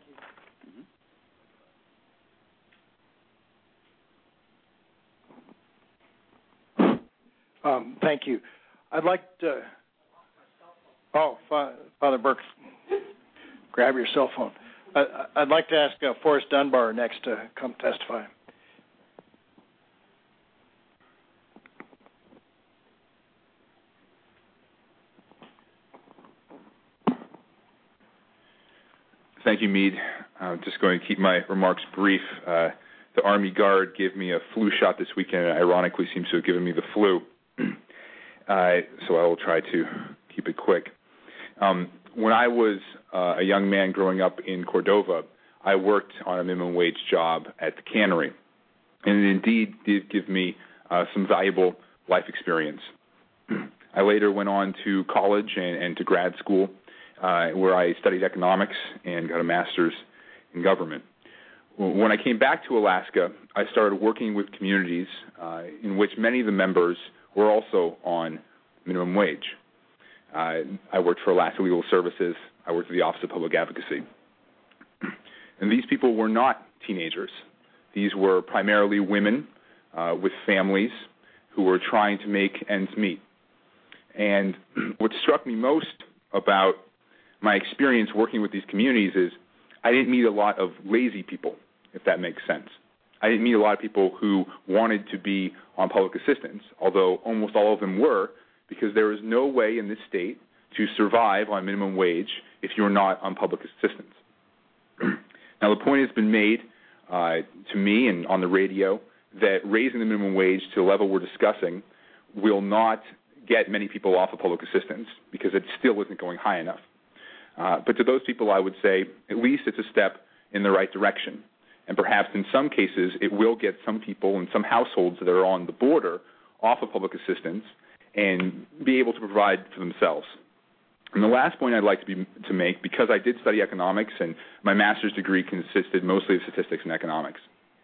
you. Thank you. I'd like to... Oh, Father Burke, grab your cell phone. I'd like to ask Forrest Dunbar next to come testify. Thank you, Meade. I'm just going to keep my remarks brief. The Army Guard gave me a flu shot this weekend, and ironically seems to have given me the flu. So I will try to keep it quick. When I was a young man growing up in Cordova, I worked on a minimum wage job at the cannery, and it indeed did give me some valuable life experience. I later went on to college and to grad school, where I studied economics and got a master's in government. When I came back to Alaska, I started working with communities in which many of the members were also on minimum wage. I worked for Alaska Legal Services. I worked at the Office of Public Advocacy. And these people were not teenagers. These were primarily women with families who were trying to make ends meet. And what struck me most about my experience working with these communities is I didn't meet a lot of lazy people, if that makes sense. I didn't meet a lot of people who wanted to be on public assistance, although almost all of them were, because there is no way in this state to survive on minimum wage if you're not on public assistance. Now, the point has been made to me and on the radio that raising the minimum wage to the level we're discussing will not get many people off of public assistance because it still isn't going high enough. But to those people, I would say at least it's a step in the right direction. And perhaps in some cases, it will get some people and some households that are on the border off of public assistance and be able to provide for themselves. And the last point I'd like to make, because I did study economics and my master's degree consisted mostly of statistics and economics,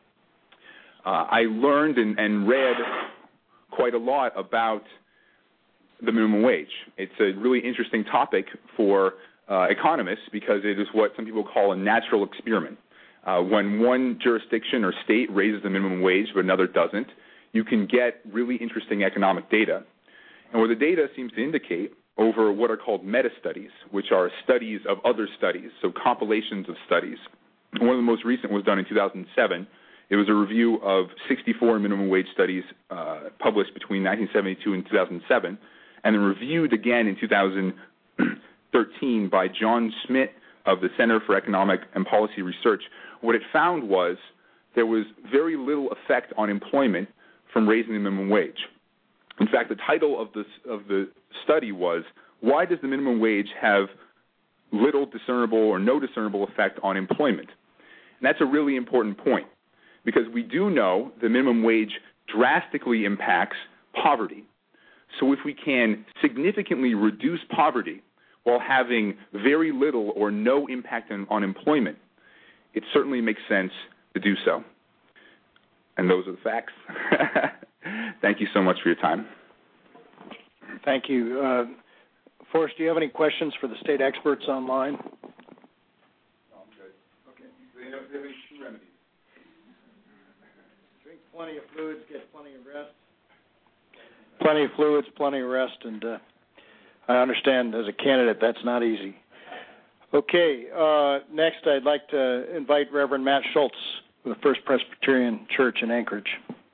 I learned and read quite a lot about the minimum wage. It's a really interesting topic for economists because it is what some people call a natural experiment. When one jurisdiction or state raises the minimum wage but another doesn't, you can get really interesting economic data. And what the data seems to indicate over what are called meta-studies, which are studies of other studies, so compilations of studies. One of the most recent was done in 2007. It was a review of 64 minimum wage studies published between 1972 and 2007, and then reviewed again in 2013 by John Schmidt of the Center for Economic and Policy Research. What it found was there was very little effect on employment from raising the minimum wage. In fact, the title of the study was, "Why does the minimum wage have little discernible or no discernible effect on employment?" And that's a really important point because we do know the minimum wage drastically impacts poverty. So if we can significantly reduce poverty while having very little or no impact on employment, it certainly makes sense to do so. And those are the facts. Thank you so much for your time. Thank you. Forrest, do you have any questions for the state experts online? No, I'm good. Okay. They have any remedies? Drink plenty of fluids, get plenty of rest. Plenty of fluids, plenty of rest, and I understand as a candidate that's not easy. Okay, next I'd like to invite Reverend Matt Schultz of the First Presbyterian Church in Anchorage.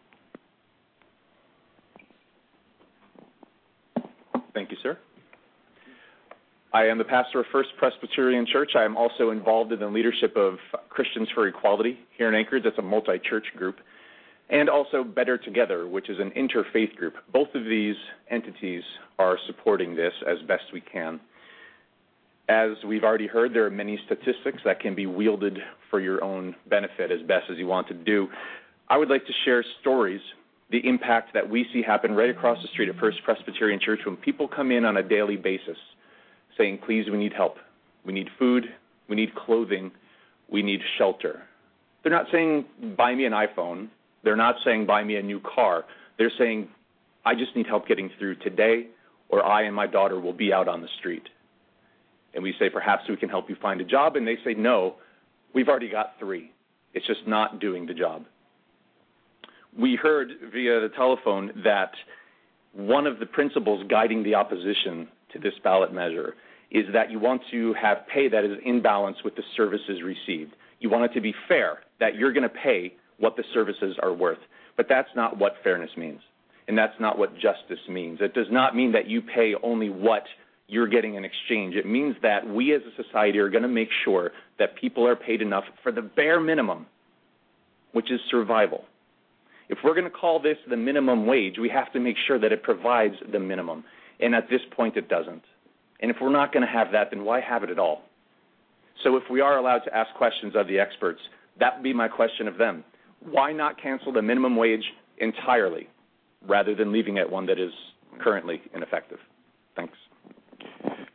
Thank you, sir. I am the pastor of First Presbyterian Church. I am also involved in the leadership of Christians for Equality here in Anchorage. That's a multi-church group. And also Better Together, which is an interfaith group. Both of these entities are supporting this as best we can. As we've already heard, there are many statistics that can be wielded for your own benefit as best as you want to do. I would like to share stories, the impact that we see happen right across the street at First Presbyterian Church when people come in on a daily basis saying, please, we need help. We need food. We need clothing. We need shelter. They're not saying, buy me an iPhone. They're not saying, buy me a new car. They're saying, I just need help getting through today, or I and my daughter will be out on the street. And we say, perhaps we can help you find a job. And they say, no, we've already got 3. It's just not doing the job. We heard via the telephone that one of the principles guiding the opposition to this ballot measure is that you want to have pay that is in balance with the services received. You want it to be fair, that you're going to pay what the services are worth. But that's not what fairness means, and that's not what justice means. It does not mean that you pay only what you're getting in exchange. It means that we as a society are going to make sure that people are paid enough for the bare minimum, which is survival. If we're going to call this the minimum wage, we have to make sure that it provides the minimum, and at this point it doesn't. And if we're not going to have that, then why have it at all? So if we are allowed to ask questions of the experts, that would be my question of them. Why not cancel the minimum wage entirely rather than leaving it one that is currently ineffective? Thanks. Pastor,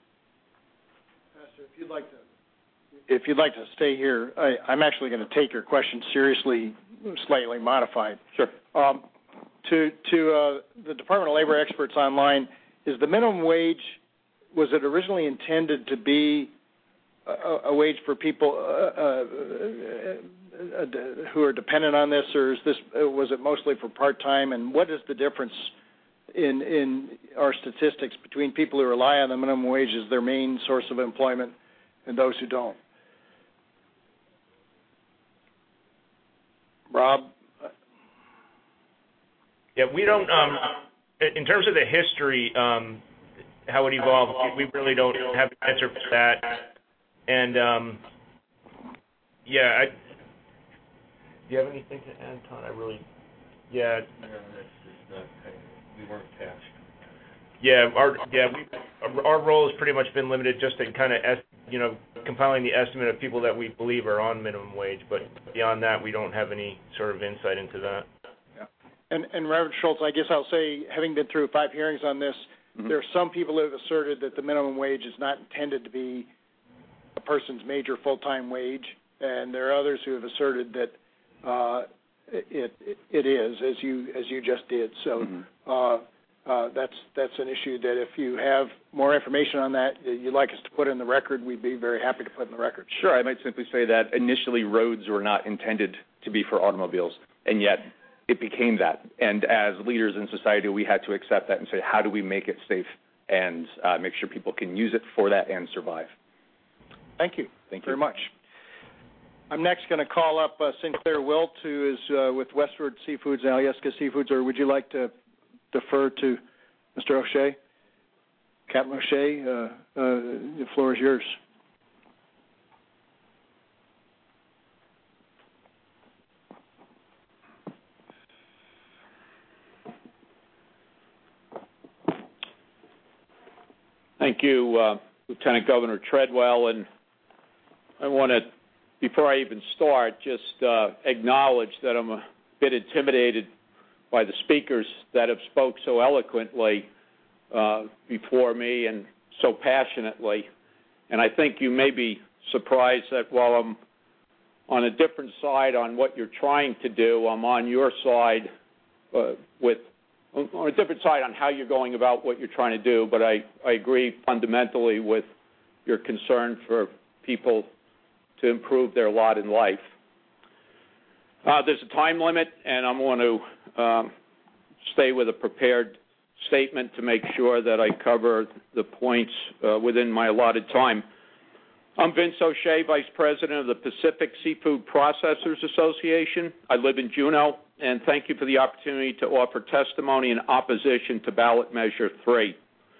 if you'd like to stay here, I'm actually going to take your question seriously, slightly modified. Sure. To the Department of Labor experts online, is the minimum wage, was it originally intended to be a wage for people who are dependent on this, or was it mostly for part-time? And what is the difference in our statistics between people who rely on the minimum wage as their main source of employment and those who don't? Rob? Yeah, we don't, in terms of the history, how it evolved, we really don't have an answer for that. And, do you have anything to add, Todd? No, that's just not, we weren't tasked. Our role has pretty much been limited just to kind of, compiling the estimate of people that we believe are on minimum wage. But beyond that, we don't have any sort of insight into that. Yeah. And Reverend Schultz, I guess I'll say, having been through 5 hearings on this, there are some people who have asserted that the minimum wage is not intended to be a person's major full-time wage, and there are others who have asserted that it is, as you just did. So that's an issue that if you have more information on that you'd like us to put in the record, we'd be very happy to put in the record. Sure. I might simply say that initially roads were not intended to be for automobiles, and yet it became that. And as leaders in society, we had to accept that and say, how do we make it safe and make sure people can use it for that and survive? Thank you. Thank you very much. I'm next going to call up Sinclair Wilt, who is with Westward Seafoods and Alyeska Seafoods, or would you like to defer to Mr. O'Shea? Captain O'Shea, the floor is yours. Thank you, Lieutenant Governor Treadwell, and I want to, before I even start, just acknowledge that I'm a bit intimidated by the speakers that have spoke so eloquently before me and so passionately. And I think you may be surprised that while I'm on a different side on what you're trying to do, I'm on your side with on a different side on how you're going about what you're trying to do, but I agree fundamentally with your concern for people to improve their lot in life. There's a time limit, and I'm going to stay with a prepared statement to make sure that I cover the points within my allotted time. I'm Vince O'Shea, Vice President of the Pacific Seafood Processors Association. I live in Juneau, and thank you for the opportunity to offer testimony in opposition to Ballot Measure 3.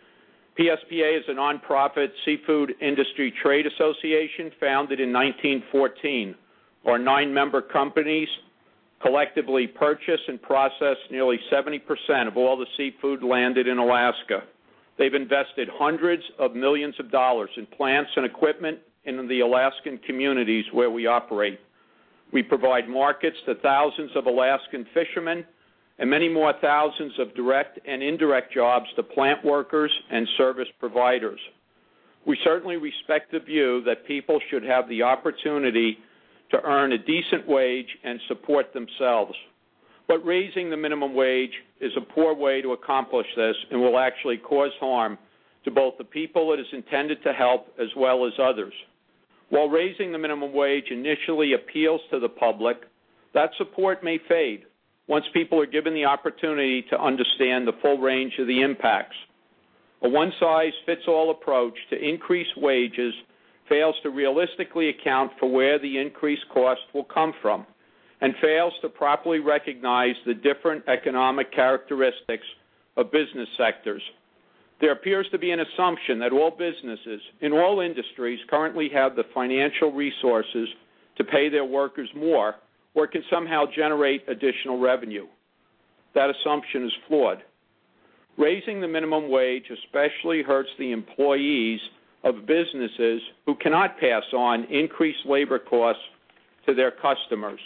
PSPA is a nonprofit seafood industry trade association founded in 1914. Our 9-member companies collectively purchase and process nearly 70% of all the seafood landed in Alaska. They've invested hundreds of millions of dollars in plants and equipment in the Alaskan communities where we operate. We provide markets to thousands of Alaskan fishermen and many more thousands of direct and indirect jobs to plant workers and service providers. We certainly respect the view that people should have the opportunity to earn a decent wage and support themselves. But raising the minimum wage is a poor way to accomplish this and will actually cause harm to both the people it is intended to help as well as others. While raising the minimum wage initially appeals to the public, that support may fade once people are given the opportunity to understand the full range of the impacts. A one-size-fits-all approach to increase wages fails to realistically account for where the increased cost will come from and fails to properly recognize the different economic characteristics of business sectors. There appears to be an assumption that all businesses in all industries currently have the financial resources to pay their workers more or can somehow generate additional revenue. That assumption is flawed. Raising the minimum wage especially hurts the employees of businesses who cannot pass on increased labor costs to their customers.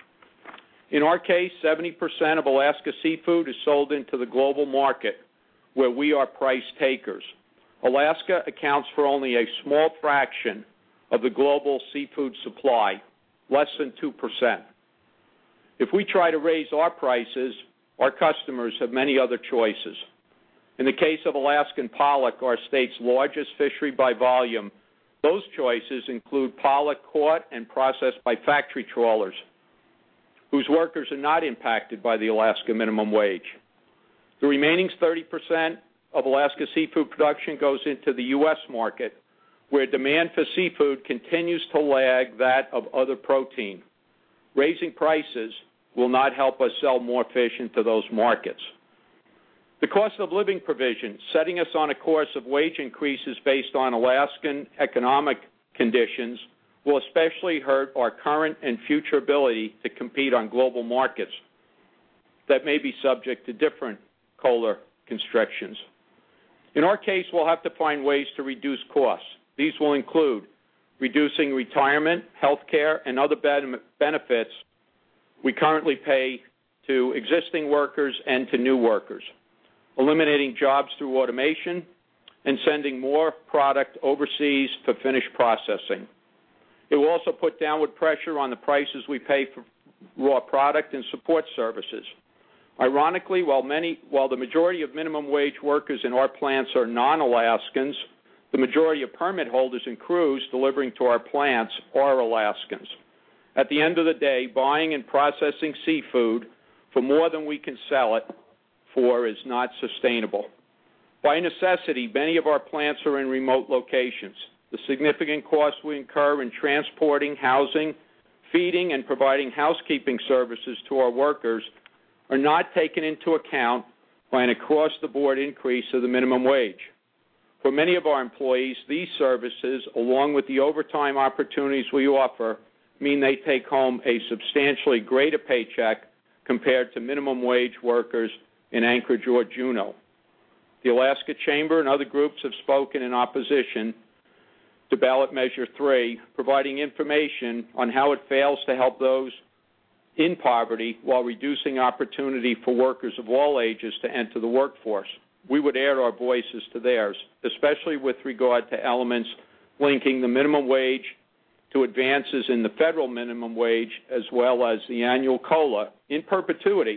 In our case, 70% of Alaska seafood is sold into the global market, where we are price takers. Alaska accounts for only a small fraction of the global seafood supply, less than 2%. If we try to raise our prices, our customers have many other choices. In the case of Alaskan pollock, our state's largest fishery by volume, those choices include pollock caught and processed by factory trawlers, whose workers are not impacted by the Alaska minimum wage. The remaining 30% of Alaska seafood production goes into the U.S. market, where demand for seafood continues to lag that of other protein. Raising prices will not help us sell more fish into those markets. The cost of living provision, setting us on a course of wage increases based on Alaskan economic conditions, will especially hurt our current and future ability to compete on global markets that may be subject to different COLA constrictions. In our case, we'll have to find ways to reduce costs. These will include reducing retirement, health care, and other benefits we currently pay to existing workers and to new workers, eliminating jobs through automation, and sending more product overseas for finished processing. It will also put downward pressure on the prices we pay for raw product and support services. Ironically, while the majority of minimum wage workers in our plants are non-Alaskans, the majority of permit holders and crews delivering to our plants are Alaskans. At the end of the day, buying and processing seafood for more than we can sell it for is not sustainable. By necessity, many of our plants are in remote locations. The significant costs we incur in transporting, housing, feeding, and providing housekeeping services to our workers are not taken into account by an across-the-board increase of the minimum wage. For many of our employees, these services, along with the overtime opportunities we offer, mean they take home a substantially greater paycheck compared to minimum wage workers in Anchorage or Juneau. The Alaska Chamber and other groups have spoken in opposition to Ballot Measure 3, providing information on how it fails to help those in poverty while reducing opportunity for workers of all ages to enter the workforce. We would add our voices to theirs, especially with regard to elements linking the minimum wage to advances in the federal minimum wage as well as the annual COLA in perpetuity,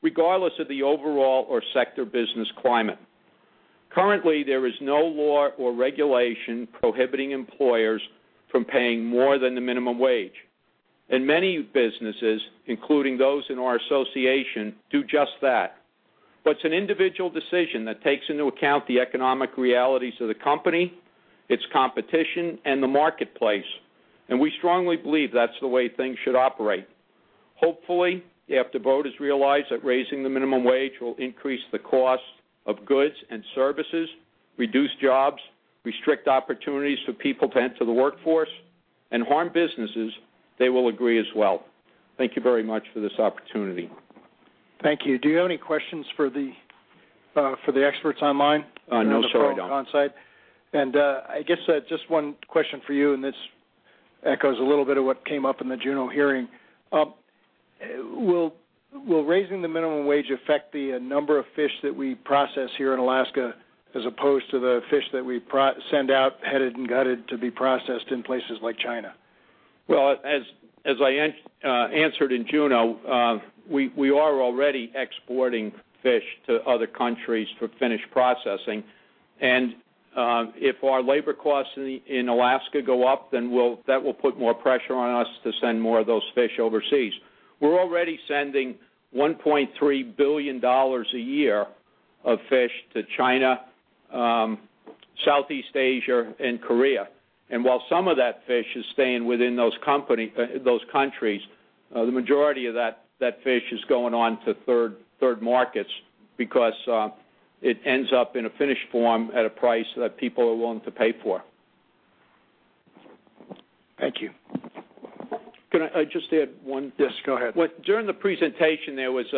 regardless of the overall or sector business climate. Currently, there is no law or regulation prohibiting employers from paying more than the minimum wage. And many businesses, including those in our association, do just that. But it's an individual decision that takes into account the economic realities of the company, its competition, and the marketplace. And we strongly believe that's the way things should operate. Hopefully, after voters realize that raising the minimum wage will increase the cost of goods and services, reduce jobs, restrict opportunities for people to enter the workforce, and harm businesses, they will agree as well. Thank you very much for this opportunity. Thank you. Do you have any questions for the experts online? No, sir, I don't. On-site? And I guess just one question for you, and this echoes a little bit of what came up in the Juneau hearing. Will raising the minimum wage affect the number of fish that we process here in Alaska as opposed to the fish that we send out headed and gutted to be processed in places like China? Well, as I answered in Juneau, we are already exporting fish to other countries for finished processing, and if our labor costs in Alaska go up, then that will put more pressure on us to send more of those fish overseas. We're already sending $1.3 billion a year of fish to China, Southeast Asia, and Korea. And while some of that fish is staying within those countries, the majority of that fish is going on to third markets because it ends up in a finished form at a price that people are willing to pay for. Thank you. Can I just add one? Yes, go ahead. During the presentation, there was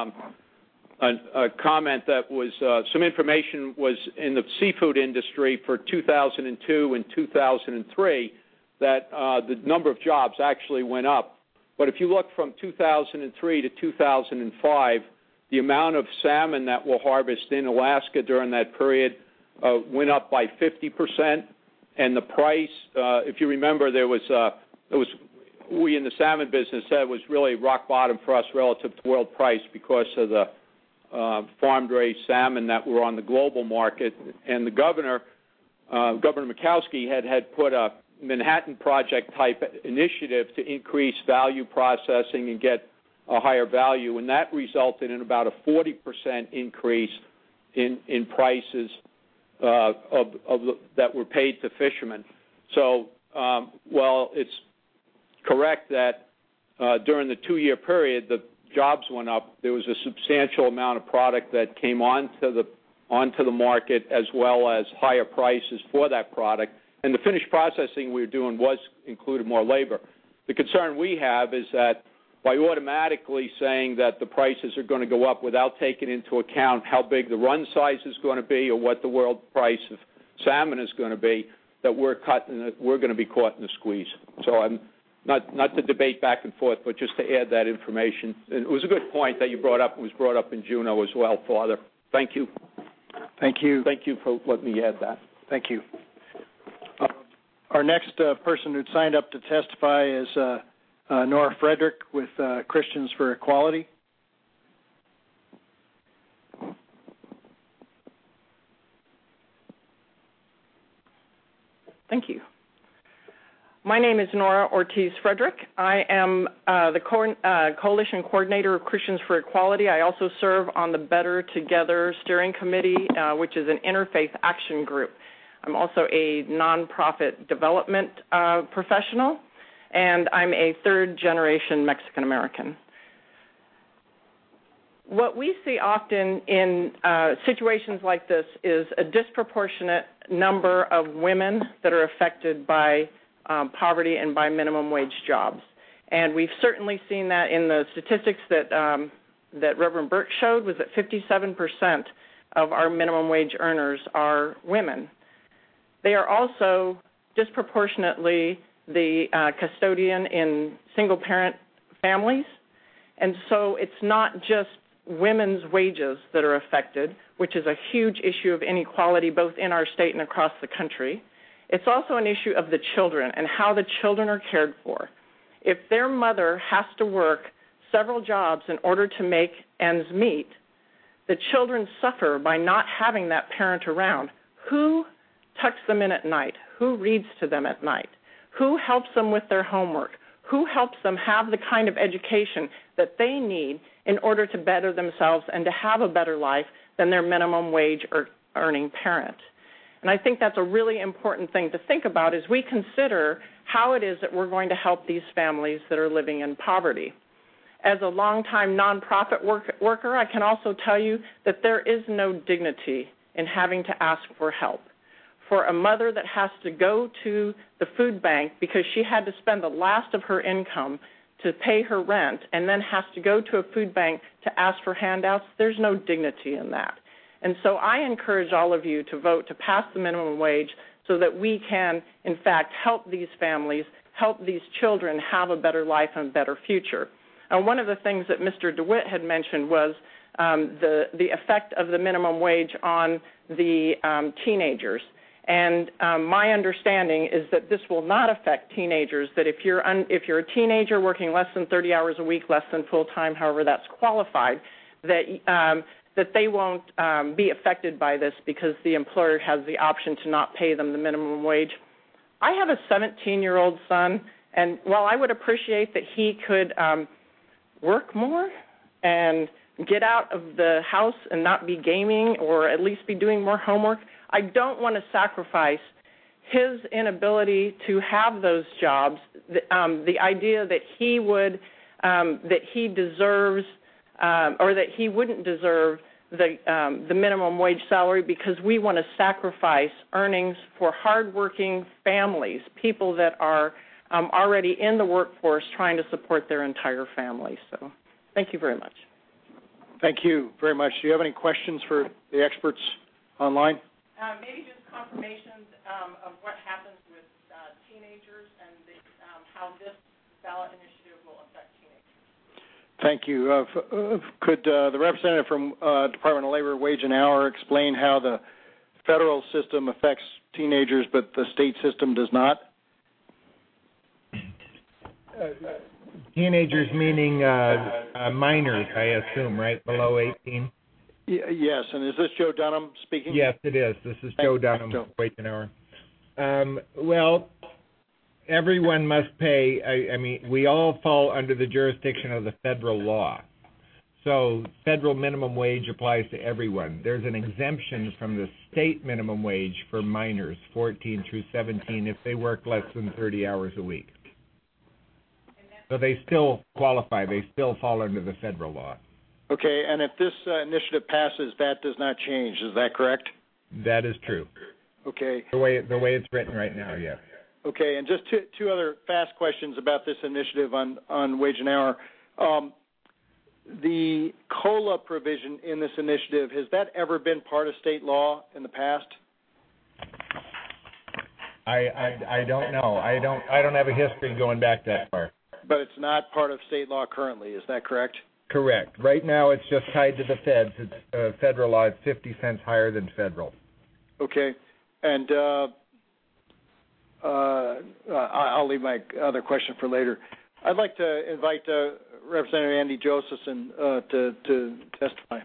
a comment that was some information was in the seafood industry for 2002 and 2003 that the number of jobs actually went up. But if you look from 2003 to 2005, the amount of salmon that we'll harvest in Alaska during that period went up by 50%, and the price, if you remember, we in the salmon business said it was really rock bottom for us relative to world price because of the farm-raised salmon that were on the global market. And the Governor Murkowski, had put a Manhattan Project type initiative to increase value processing and get a higher value, and that resulted in about a 40% increase in prices that were paid to fishermen. So while it's correct that during the 2-year period the jobs went up, there was a substantial amount of product that came onto the market as well as higher prices for that product. And the finished processing we were doing included more labor. The concern we have is that by automatically saying that the prices are going to go up without taking into account how big the run size is going to be or what the world price of salmon is going to be, that we're going to be caught in a squeeze. So I'm not to debate back and forth, but just to add that information. And it was a good point that you brought up. It was brought up in Juneau as well, Father. Thank you. Thank you. Thank you for letting me add that. Thank you. Our next person who signed up to testify is Nora Frederick with Christians for Equality. Thank you. My name is Nora Ortiz Frederick. I am the Coalition Coordinator of Christians for Equality. I also serve on the Better Together Steering Committee, which is an interfaith action group. I'm also a nonprofit development professional, and I'm a third-generation Mexican-American. What we see often in situations like this is a disproportionate number of women that are affected by poverty and by minimum wage jobs. And we've certainly seen that in the statistics that Reverend Burke showed, was that 57% of our minimum wage earners are women. They are also disproportionately the custodian in single-parent families. And so it's not just women's wages that are affected, which is a huge issue of inequality both in our state and across the country. It's also an issue of the children and how the children are cared for. If their mother has to work several jobs in order to make ends meet, the children suffer by not having that parent around. Who tucks them in at night? Who reads to them at night? Who helps them with their homework? Who helps them have the kind of education that they need in order to better themselves and to have a better life than their minimum wage earning parent? And I think that's a really important thing to think about as we consider how it is that we're going to help these families that are living in poverty. As a longtime nonprofit worker, I can also tell you that there is no dignity in having to ask for help. For a mother that has to go to the food bank because she had to spend the last of her income to pay her rent and then has to go to a food bank to ask for handouts, there's no dignity in that. And so I encourage all of you to vote to pass the minimum wage so that we can, in fact, help these families, help these children have a better life and a better future. And one of the things that Mr. DeWitt had mentioned was the effect of the minimum wage on the teenagers. And my understanding is that this will not affect teenagers, that if you're a teenager working less than 30 hours a week, less than full-time, however that's qualified, that they won't be affected by this because the employer has the option to not pay them the minimum wage. I have a 17-year-old son, and while I would appreciate that he could work more and get out of the house and not be gaming or at least be doing more homework, I don't want to sacrifice his inability to have those jobs, the idea that he would, that he deserves or that he wouldn't deserve the minimum wage salary because we want to sacrifice earnings for hardworking families, people that are already in the workforce trying to support their entire family. So thank you very much. Thank you very much. Do you have any questions for the experts online? Maybe just confirmations of what happens with teenagers and how this ballot initiative will affect teenagers. Thank you. Could the representative from Department of Labor, Wage and Hour explain how the federal system affects teenagers but the state system does not? Teenagers meaning minors, I assume, right? Below 18? Yes, and is this Joe Dunham speaking? Yes, it is. This is Joe Dunham, Wage and Hour. Well, everyone must pay. I mean, we all fall under the jurisdiction of the federal law. So federal minimum wage applies to everyone. There's an exemption from the state minimum wage for minors, 14 through 17, if they work less than 30 hours a week. So they still qualify. They still fall under the federal law. Okay, and if this initiative passes, that does not change. Is that correct? That is true. Okay. The way it's written right now, yes. Okay, and just two other fast questions about this initiative on Wage and Hour. The COLA provision in this initiative, has that ever been part of state law in the past? I don't know. I don't have a history going back that far. But it's not part of state law currently, is that correct? Correct. Right now it's just tied to the feds. It's federal law. It's 50 cents higher than federal. Okay. And I'll leave my other question for later. I'd like to invite Representative Andy Josephson to testify.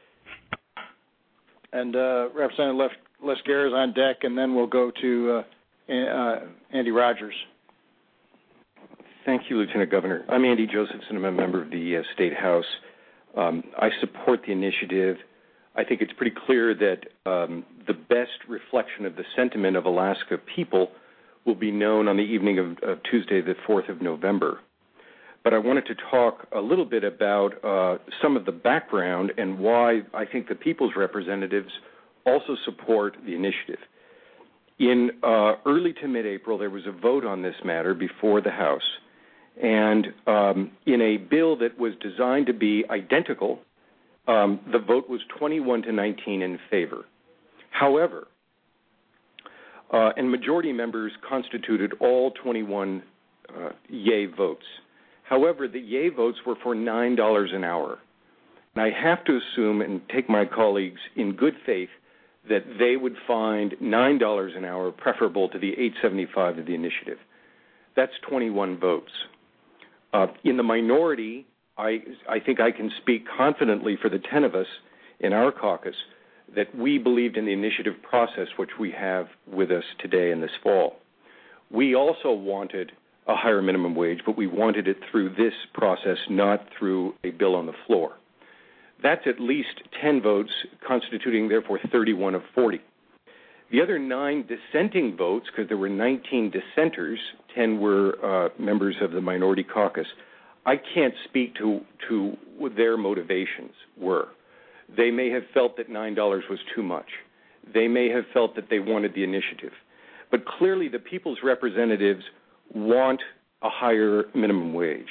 And Representative Les Guerre is on deck, and then we'll go to Andy Rogers. Thank you, Lieutenant Governor. I'm Andy Josephson. I'm a member of the State House. I support the initiative. I think it's pretty clear that the best reflection of the sentiment of Alaska people will be known on the evening of Tuesday, the 4th of November. But I wanted to talk a little bit about some of the background and why I think the people's representatives also support the initiative. In early to mid-April, there was a vote on this matter before the House. And in a bill that was designed to be identical, the vote was 21-19 in favor. However, and majority members constituted all 21 yay votes. However, the yay votes were for $9 an hour. And I have to assume and take my colleagues in good faith that they would find $9 an hour preferable to the $8.75 of the initiative. That's 21 votes. In the minority, I think I can speak confidently for the 10 of us in our caucus that we believed in the initiative process, which we have with us today in this fall. We also wanted a higher minimum wage, but we wanted it through this process, not through a bill on the floor. That's at least 10 votes, constituting, therefore, 31 of 40. The other 9 dissenting votes, because there were 19 dissenters, 10 were members of the minority caucus, I can't speak to what their motivations were. They may have felt that $9 was too much. They may have felt that they wanted the initiative. But clearly the people's representatives want a higher minimum wage.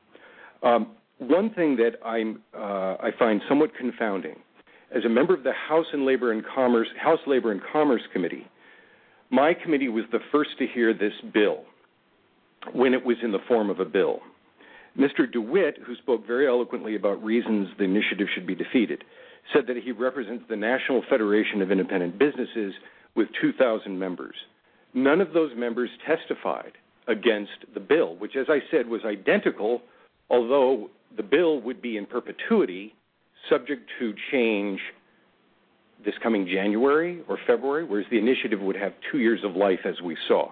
One thing that I find somewhat confounding, as a member of the House Labor and Commerce Committee, my committee was the first to hear this bill when it was in the form of a bill. Mr. DeWitt, who spoke very eloquently about reasons the initiative should be defeated, said that he represents the National Federation of Independent Businesses with 2,000 members. None of those members testified against the bill, which, as I said, was identical, although the bill would be in perpetuity, subject to change this coming January or February, whereas the initiative would have 2 years of life, as we saw.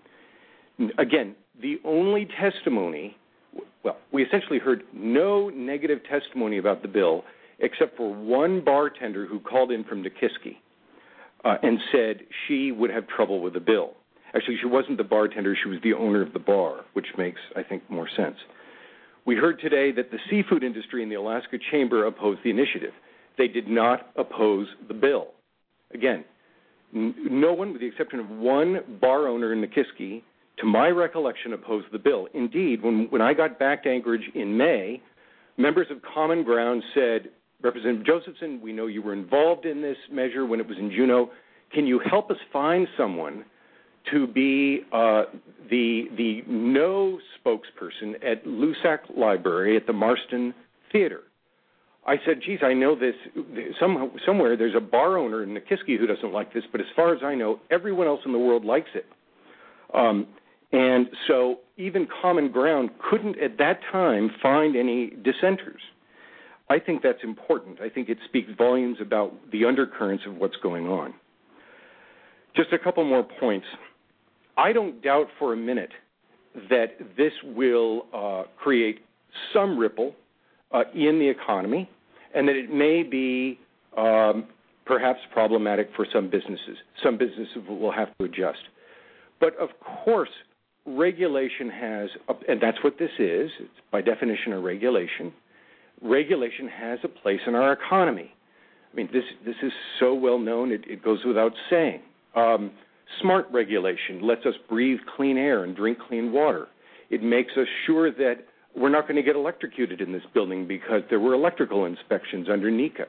Again, the only testimony, well, we essentially heard no negative testimony about the bill except for one bartender who called in from Nikiski and said she would have trouble with the bill. Actually, she wasn't the bartender, she was the owner of the bar, which makes, I think, more sense. We heard today that the seafood industry in the Alaska Chamber opposed the initiative. They did not oppose the bill. Again, no one, with the exception of one bar owner in Nikiski, to my recollection, opposed the bill. Indeed, when I got back to Anchorage in May, members of Common Ground said, Representative Josephson, we know you were involved in this measure when it was in Juneau. Can you help us find someone to be the no spokesperson at Lusac Library at the Marston Theater? I said, geez, I know this. Somewhere there's a bar owner in Nikiski who doesn't like this, but as far as I know, everyone else in the world likes it. And so even Common Ground couldn't at that time find any dissenters. I think that's important. I think it speaks volumes about the undercurrents of what's going on. Just a couple more points. I don't doubt for a minute that this will create some ripple in the economy and that it may be perhaps problematic for some businesses. Some businesses will have to adjust. But, of course, regulation has, and that's what this is, it's by definition a regulation. Regulation has a place in our economy. I mean, this is so well known, it goes without saying. Smart regulation lets us breathe clean air and drink clean water. It makes us sure that we're not going to get electrocuted in this building because there were electrical inspections under NECA.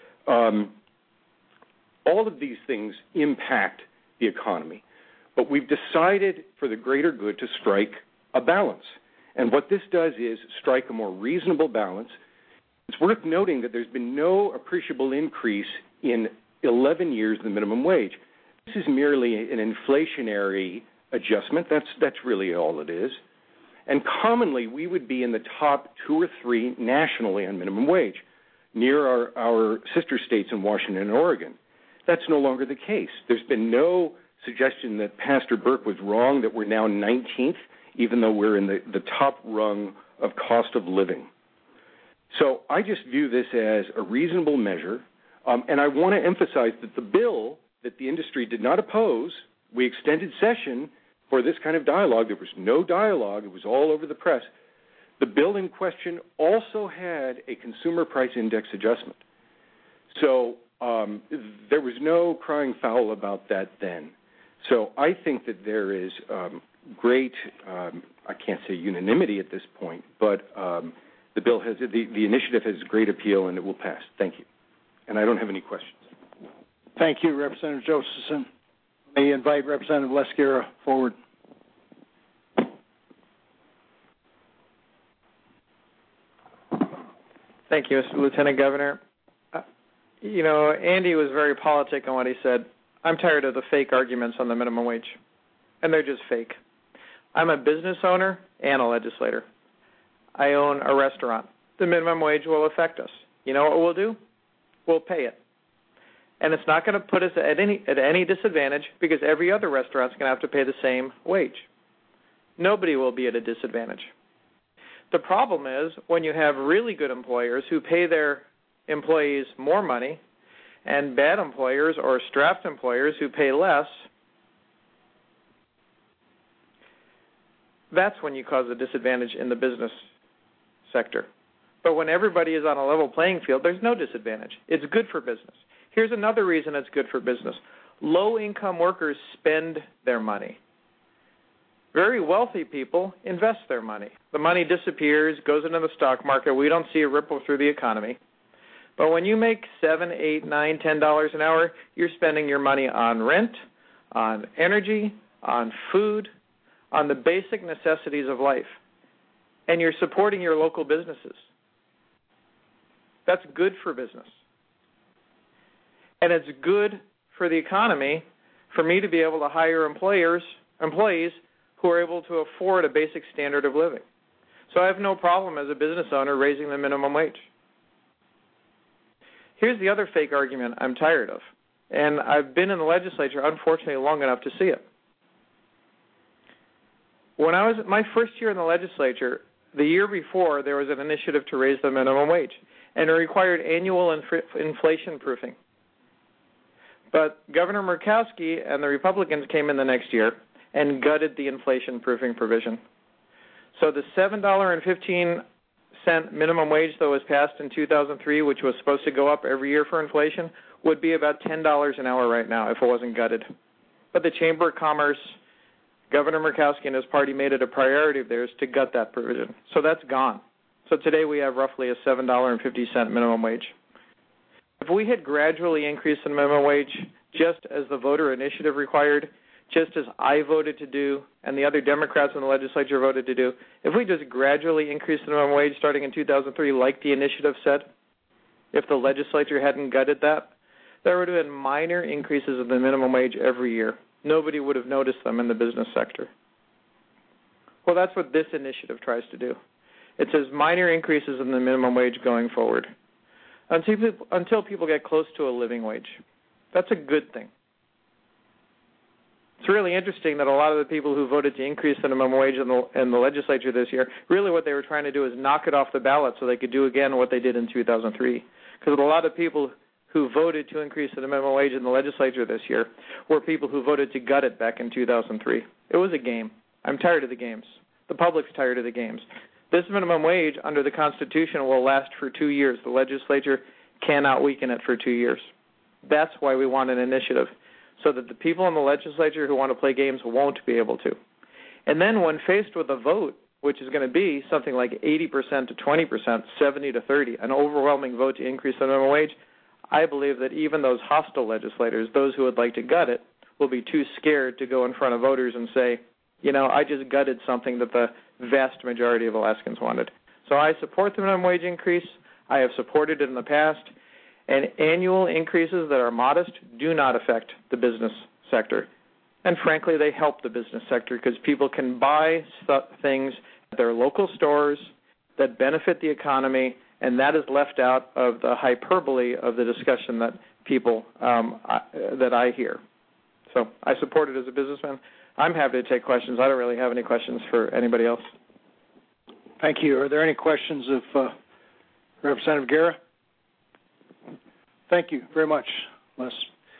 All of these things impact the economy. But we've decided for the greater good to strike a balance. And what this does is strike a more reasonable balance. It's worth noting that there's been no appreciable increase in 11 years in the minimum wage. This is merely an inflationary adjustment. That's really all it is. And commonly, we would be in the top 2 or 3 nationally on minimum wage, near our sister states in Washington and Oregon. That's no longer the case. There's been no suggestion that Pastor Burke was wrong, that we're now 19th, even though we're in the top rung of cost of living. So I just view this as a reasonable measure, and I want to emphasize that the bill that the industry did not oppose, we extended session for this kind of dialogue. There was no dialogue. It was all over the press. The bill in question also had a consumer price index adjustment. So there was no crying foul about that then. So I think that there is great, I can't say unanimity at this point, but the bill has, the initiative has great appeal and it will pass. Thank you. And I don't have any questions. Thank you, Representative Josephson. May I invite Representative Lescara forward. Thank you, Mr. Lieutenant Governor. You know, Andy was very politic on what he said. I'm tired of the fake arguments on the minimum wage, and they're just fake. I'm a business owner and a legislator. I own a restaurant. the minimum wage will affect us. You know what we'll do? We'll pay it. And it's not going to put us at any disadvantage because every other restaurant's going to have to pay the same wage. Nobody will be at a disadvantage. The problem is when you have really good employers who pay their employees more money and bad employers or strapped employers who pay less, that's when you cause a disadvantage in the business sector. But when everybody is on a level playing field, there's no disadvantage. It's good for business. Here's another reason it's good for business. Low-income workers spend their money. Very wealthy people invest their money. The money disappears, goes into the stock market. We don't see a ripple through the economy. But when you make $7, $8, $9, $10 an hour, you're spending your money on rent, on energy, on food, on the basic necessities of life. And you're supporting your local businesses. That's good for business. And it's good for the economy for me to be able to hire employees who are able to afford a basic standard of living. So I have no problem as a business owner raising the minimum wage. Here's the other fake argument I'm tired of. And I've been in the legislature, unfortunately, long enough to see it. When I was my first year in the legislature, the year before, there was an initiative to raise the minimum wage, and it required annual inflation proofing. But Governor Murkowski and the Republicans came in the next year and gutted the inflation proofing provision. So the $7.15 minimum wage that was passed in 2003, which was supposed to go up every year for inflation, would be about $10 an hour right now if it wasn't gutted. But the Chamber of Commerce, Governor Murkowski and his party made it a priority of theirs to gut that provision. So that's gone. So today we have roughly a $7.50 minimum wage. If we had gradually increased the minimum wage just as the voter initiative required, just as I voted to do and the other Democrats in the legislature voted to do, if we just gradually increased the minimum wage starting in 2003 like the initiative said, if the legislature hadn't gutted that, there would have been minor increases of the minimum wage every year. Nobody would have noticed them in the business sector. Well, that's what this initiative tries to do. It says minor increases in the minimum wage going forward until people get close to a living wage. That's a good thing. It's really interesting that a lot of the people who voted to increase the minimum wage in the legislature this year, really what they were trying to do is knock it off the ballot so they could do again what they did in 2003. Because a lot of people who voted to increase the minimum wage in the legislature this year were people who voted to gut it back in 2003. It was a game. I'm tired of the games. The public's tired of the games. This minimum wage under the Constitution will last for 2 years. The legislature cannot weaken it for 2 years. That's why we want an initiative, so that the people in the legislature who want to play games won't be able to. And then when faced with a vote, which is going to be something like 80% to 20%, 70 to 30, an overwhelming vote to increase the minimum wage, I believe that even those hostile legislators, those who would like to gut it, will be too scared to go in front of voters and say, you know, I just gutted something that the vast majority of Alaskans wanted. So I support the minimum wage increase. I have supported it in the past. And annual increases that are modest do not affect the business sector. And frankly, they help the business sector because people can buy things at their local stores that benefit the economy, and that is left out of the hyperbole of the discussion that people that I hear. So I support it as a businessman. I'm happy to take questions. I don't really have any questions for anybody else. Thank you. Are there any questions of Representative Guerra? Thank you very much, Les.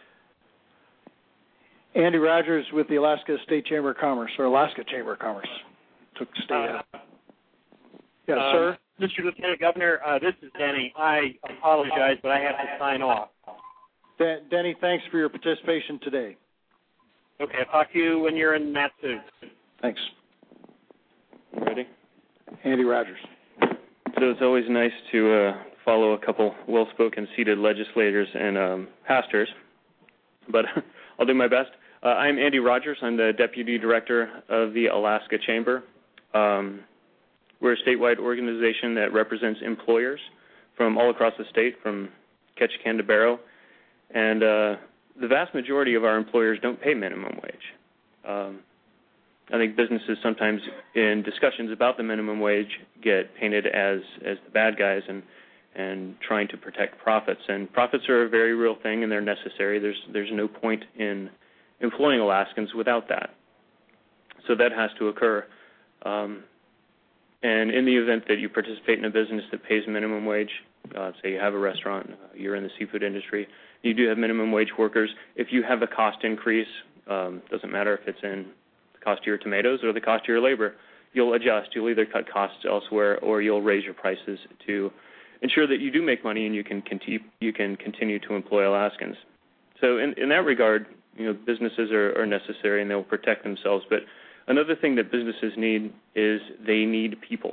Andy Rogers with the Alaska State Chamber of Commerce, or Alaska Chamber of Commerce. Took state out. Yes, sir. Mr. Lieutenant Governor, this is Denny. I apologize, but I have to sign off. Denny, thanks for your participation today. Okay, I'll talk to you when you're in Matsu. Thanks. Ready? Andy Rogers. So it's always nice to follow a couple well-spoken, seated legislators and pastors, but I'll do my best. I'm Andy Rogers. I'm the Deputy Director of the Alaska Chamber. We're a statewide organization that represents employers from all across the state, from Ketchikan to Barrow, and the vast majority of our employers don't pay minimum wage. I think businesses sometimes in discussions about the minimum wage get painted as the bad guys and trying to protect profits. And profits are a very real thing, and they're necessary. There's no point in employing Alaskans without that. So that has to occur. And in the event that you participate in a business that pays minimum wage, say you have a restaurant, you're in the seafood industry, you do have minimum wage workers. If you have a cost increase, doesn't matter if it's in the cost of your tomatoes or the cost of your labor, you'll adjust. You'll either cut costs elsewhere or you'll raise your prices to ensure that you do make money and you can continue to employ Alaskans. So in that regard, businesses are necessary and they'll protect themselves. But another thing that businesses need is they need people,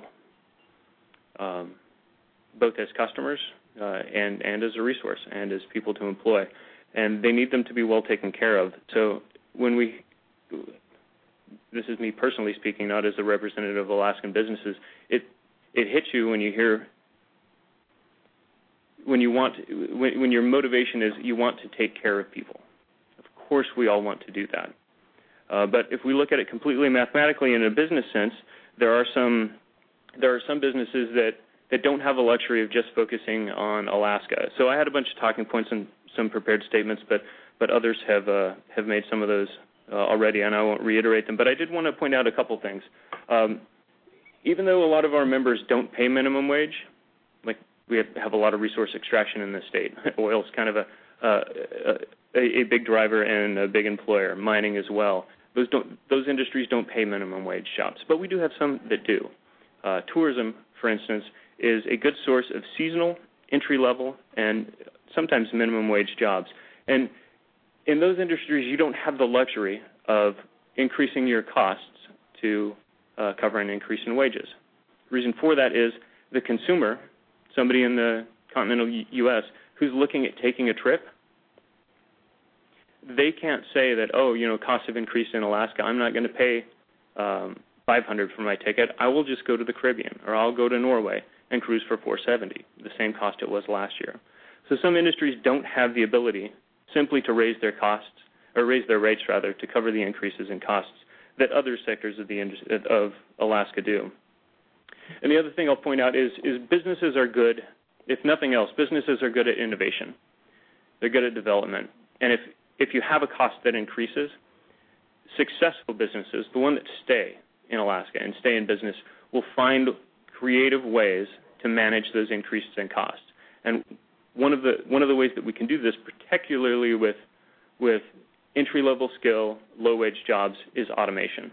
both as customers and as a resource and as people to employ. And they need them to be well taken care of. So this is me personally speaking, not as a representative of Alaskan businesses, it hits you when you hear, when your motivation is you want to take care of people. Of course we all want to do that. But if we look at it completely mathematically in a business sense, there are some businesses that don't have the luxury of just focusing on Alaska. So I had a bunch of talking points and some prepared statements, but others have made some of those already, and I won't reiterate them. But I did want to point out a couple things. Even though a lot of our members don't pay minimum wage, like we have a lot of resource extraction in this state. Oil is kind of a big driver and a big employer. Mining as well. Those industries don't pay minimum wage jobs, but we do have some that do. Tourism, for instance, is a good source of seasonal, entry-level, and sometimes minimum wage jobs. And in those industries, you don't have the luxury of increasing your costs to cover an increase in wages. The reason for that is the consumer, somebody in the continental U.S. who's looking at taking a trip, they can't say that, costs have increased in Alaska. I'm not going to pay $500 for my ticket. I will just go to the Caribbean, or I'll go to Norway and cruise for $470, the same cost it was last year. So some industries don't have the ability simply to raise their costs, or raise their rates rather, to cover the increases in costs that other sectors of Alaska do. And the other thing I'll point out is businesses are good, if nothing else, businesses are good at innovation. They're good at development. And if you have a cost that increases, successful businesses, the one that stay in Alaska and stay in business, will find creative ways to manage those increases in costs. And one of the ways that we can do this, particularly with entry-level skill, low-wage jobs, is automation.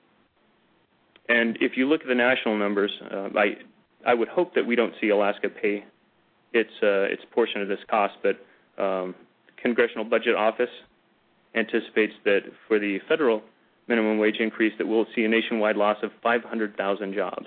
And if you look at the national numbers, I would hope that we don't see Alaska pay its portion of this cost, but the Congressional Budget Office anticipates that for the federal minimum wage increase that we'll see a nationwide loss of 500,000 jobs.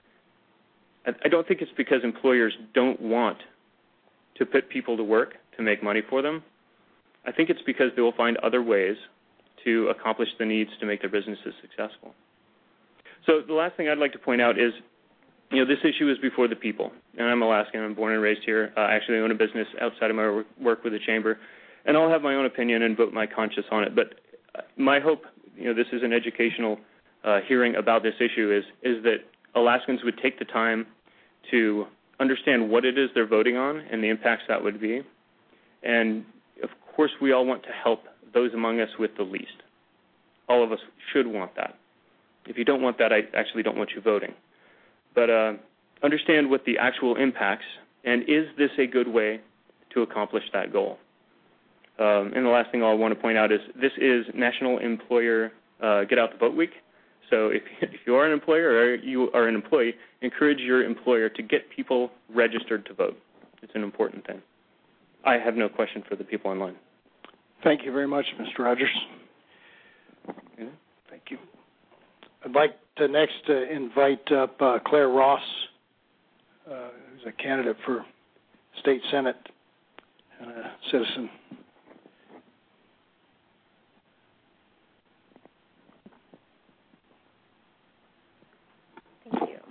I don't think it's because employers don't want to put people to work to make money for them. I think it's because they will find other ways to accomplish the needs to make their businesses successful. So the last thing I'd like to point out is, this issue is before the people. And I'm Alaskan. I'm born and raised here. I actually own a business outside of my work with the Chamber. And I'll have my own opinion and vote my conscience on it. But my hope, this is an educational hearing about this issue, is that Alaskans would take the time to understand what it is they're voting on and the impacts that would be. And, of course, we all want to help those among us with the least. All of us should want that. If you don't want that, I actually don't want you voting. But understand what the actual impacts, and is this a good way to accomplish that goal? And the last thing I want to point out is this is National Employer Get Out the Vote Week. So if you are an employer or you are an employee, encourage your employer to get people registered to vote. It's an important thing. I have no question for the people online. Thank you very much, Mr. Rogers. Okay. Thank you. I'd like to next invite up Claire Ross, who's a candidate for State Senate and a citizen. Thank you.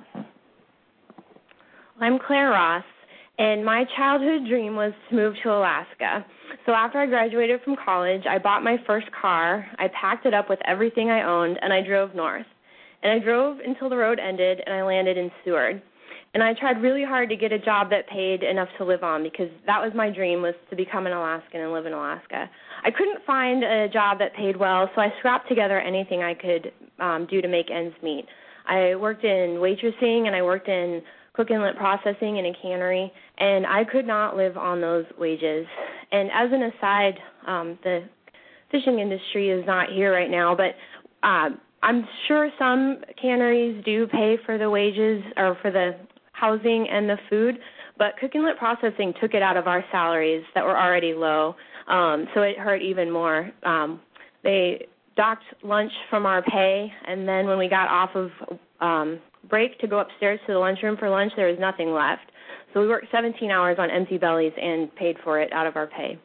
I'm Claire Ross, and my childhood dream was to move to Alaska. So after I graduated from college, I bought my first car, I packed it up with everything I owned, and I drove north. And I drove until the road ended, and I landed in Seward. And I tried really hard to get a job that paid enough to live on, because that was my dream, was to become an Alaskan and live in Alaska. I couldn't find a job that paid well, so I scrapped together anything I could do to make ends meet. I worked in waitressing, and I worked in cook inlet processing in a cannery, and I could not live on those wages. And as an aside, the fishing industry is not here right now, but I'm sure some canneries do pay for the wages or for the housing and the food, but cook inlet processing took it out of our salaries that were already low, so it hurt even more. They docked lunch from our pay, and then when we got off of break to go upstairs to the lunchroom for lunch, there was nothing left. So we worked 17 hours on empty bellies and paid for it out of our pay.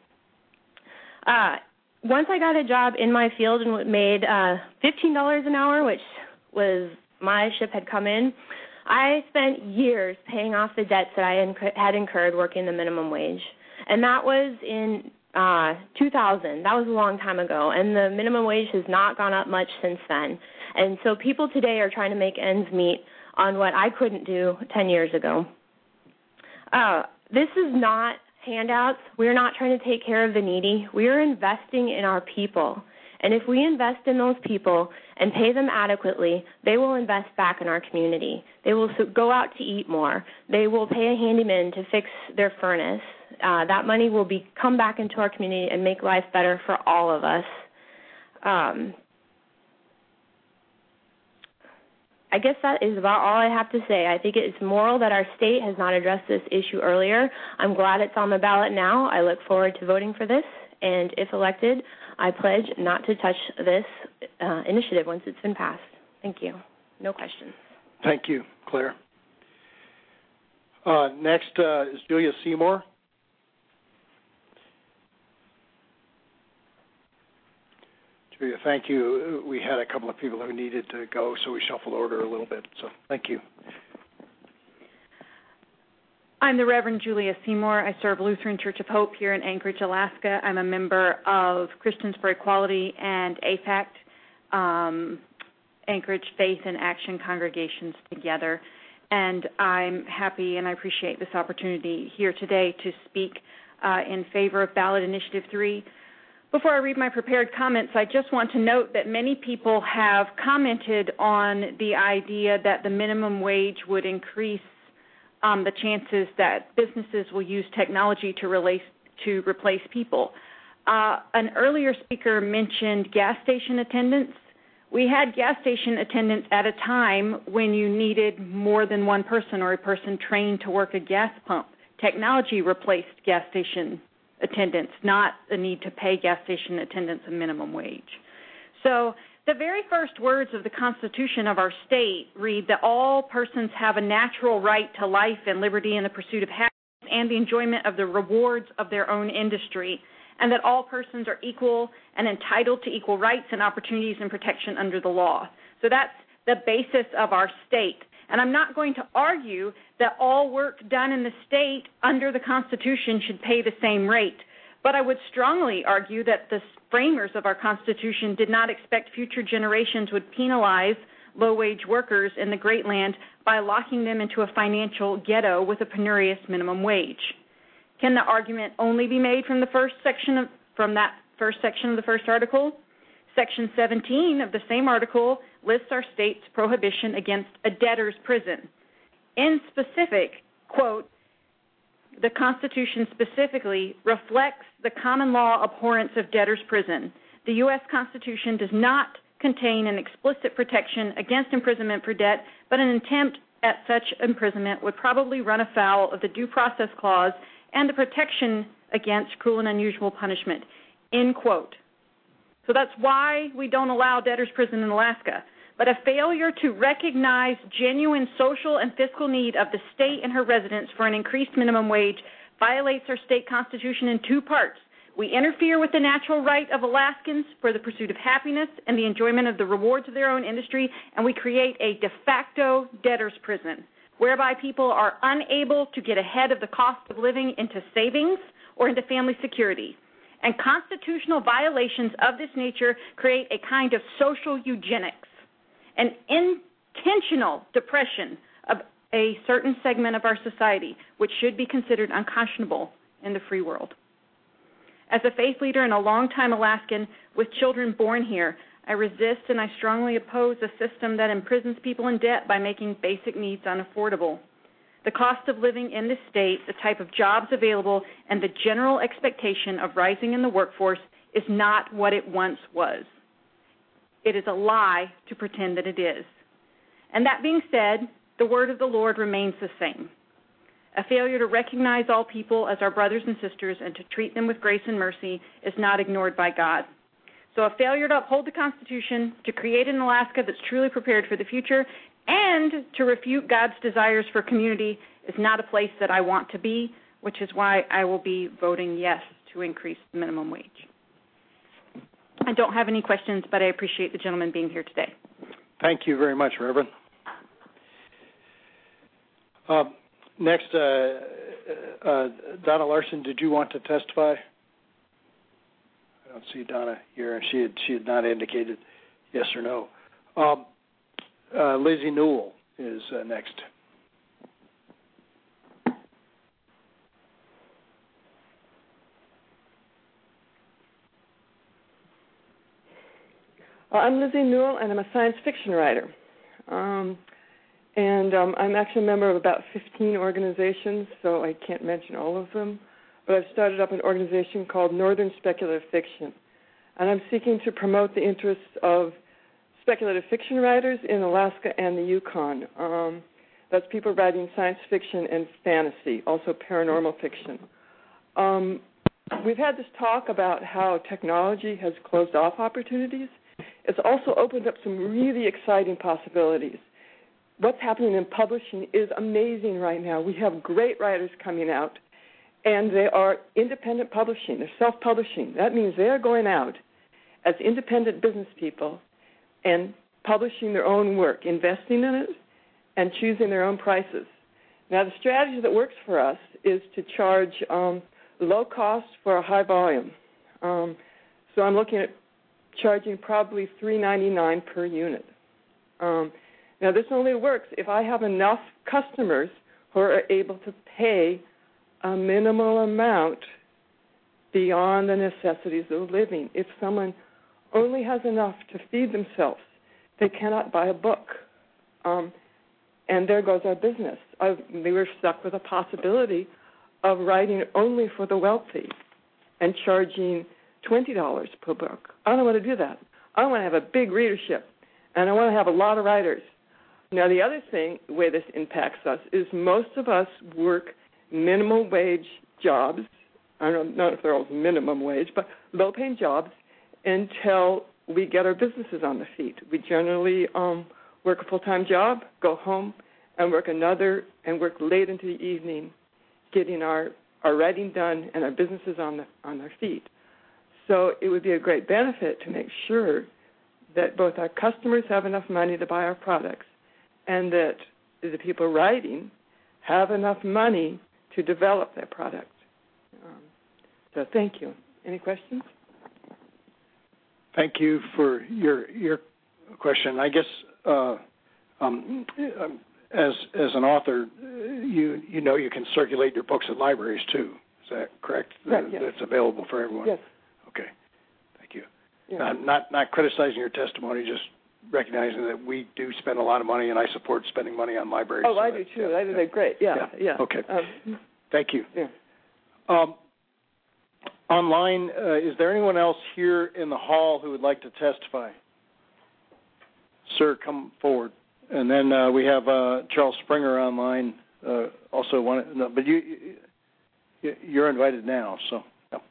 Once I got a job in my field and made $15 an hour, which was my ship had come in, I spent years paying off the debts that I had incurred working the minimum wage. And that was in 2000. That was a long time ago. And the minimum wage has not gone up much since then. And so people today are trying to make ends meet on what I couldn't do 10 years ago. This is not handouts. We're not trying to take care of the needy. We're investing in our people. And if we invest in those people and pay them adequately, they will invest back in our community. They will go out to eat more. They will pay a handyman to fix their furnace. That money will come back into our community and make life better for all of us. I guess that is about all I have to say. I think it's moral that our state has not addressed this issue earlier. I'm glad it's on the ballot now. I look forward to voting for this, and if elected, I pledge not to touch this initiative once it's been passed. Thank you. No questions. Thank you, Claire. Next is Julia Seymour. Julia, thank you. We had a couple of people who needed to go, so we shuffled order a little bit. So thank you. I'm the Reverend Julia Seymour. I serve Lutheran Church of Hope here in Anchorage, Alaska. I'm a member of Christians for Equality and AFACT, Anchorage Faith and Action Congregations together. And I'm happy and I appreciate this opportunity here today to speak in favor of ballot Initiative 3. Before I read my prepared comments, I just want to note that many people have commented on the idea that the minimum wage would increase the chances that businesses will use technology to replace people. An earlier speaker mentioned gas station attendants. We had gas station attendants at a time when you needed more than one person or a person trained to work a gas pump. Technology replaced gas station attendants, not the need to pay gas station attendants a minimum wage. So the very first words of the Constitution of our state read that all persons have a natural right to life and liberty and the pursuit of happiness and the enjoyment of the rewards of their own industry, and that all persons are equal and entitled to equal rights and opportunities and protection under the law. So that's the basis of our state. And I'm not going to argue that all work done in the state under the Constitution should pay the same rate. But I would strongly argue that the framers of our Constitution did not expect future generations would penalize low-wage workers in the Great Land by locking them into a financial ghetto with a penurious minimum wage. Can the argument only be made from that first section of the first article? Section 17 of the same article lists our state's prohibition against a debtor's prison. In specific, quote, the Constitution specifically reflects the common law abhorrence of debtor's prison. The U.S. Constitution does not contain an explicit protection against imprisonment for debt, but an attempt at such imprisonment would probably run afoul of the Due Process Clause and the protection against cruel and unusual punishment, end quote. So that's why we don't allow debtor's prison in Alaska. But a failure to recognize genuine social and fiscal need of the state and her residents for an increased minimum wage violates our state constitution in two parts. We interfere with the natural right of Alaskans for the pursuit of happiness and the enjoyment of the rewards of their own industry, and we create a de facto debtor's prison, whereby people are unable to get ahead of the cost of living into savings or into family security. and constitutional violations of this nature create a kind of social eugenics, an intentional depression of a certain segment of our society, which should be considered unconscionable in the free world. As a faith leader and a longtime Alaskan with children born here, I resist and I strongly oppose a system that imprisons people in debt by making basic needs unaffordable. The cost of living in this state, the type of jobs available, and the general expectation of rising in the workforce is not what it once was. It is a lie to pretend that it is. And that being said, the word of the Lord remains the same. A failure to recognize all people as our brothers and sisters and to treat them with grace and mercy is not ignored by God. So a failure to uphold the Constitution, to create an Alaska that's truly prepared for the future, and to refute God's desires for community is not a place that I want to be, which is why I will be voting yes to increase the minimum wage. I don't have any questions, but I appreciate the gentleman being here today. Thank you very much, Reverend. Next, Donna Larson, did you want to testify? I don't see Donna here, and she had not indicated yes or no. Lizzie Newell is next. I'm Lizzie Newell, and I'm a science fiction writer. I'm actually a member of about 15 organizations, so I can't mention all of them. But I've started up an organization called Northern Speculative Fiction, and I'm seeking to promote the interests of speculative fiction writers in Alaska and the Yukon. That's people writing science fiction and fantasy, also paranormal fiction. We've had this talk about how technology has closed off opportunities. It's also opened up some really exciting possibilities. What's happening in publishing is amazing right now. We have great writers coming out, and they are independent publishing. They're self-publishing. That means they are going out as independent business people and publishing their own work, investing in it, and choosing their own prices. Now, the strategy that works for us is to charge low cost for a high volume. So I'm looking at charging probably $3.99 per unit. Now, this only works if I have enough customers who are able to pay a minimal amount beyond the necessities of living. If someone only has enough to feed themselves, they cannot buy a book. And there goes our business. We were stuck with a possibility of writing only for the wealthy and charging $20 per book. I don't want to do that. I want to have a big readership, and I want to have a lot of writers. Now, the other thing, the way this impacts us, is most of us work minimum wage jobs. I don't know if they're all minimum wage, but low-paying jobs until we get our businesses on the feet. We generally work a full-time job, go home, and work another, and work late into the evening, getting our writing done and our businesses on their feet. So it would be a great benefit to make sure that both our customers have enough money to buy our products and that the people writing have enough money to develop their product. So thank you. Any questions? Thank you for your question. I guess as an author, you know you can circulate your books at libraries too. Is that correct? Right, yes. It's available for everyone. Yes. Okay. Thank you. Yeah. Not criticizing your testimony, just recognizing that we do spend a lot of money, and I support spending money on libraries. Oh, so I do too. I think they're great. Yeah. Okay. Thank you. Yeah. Online, is there anyone else here in the hall who would like to testify? Sir, come forward. And then we have Charles Springer online. Also, but you're invited now. So. No.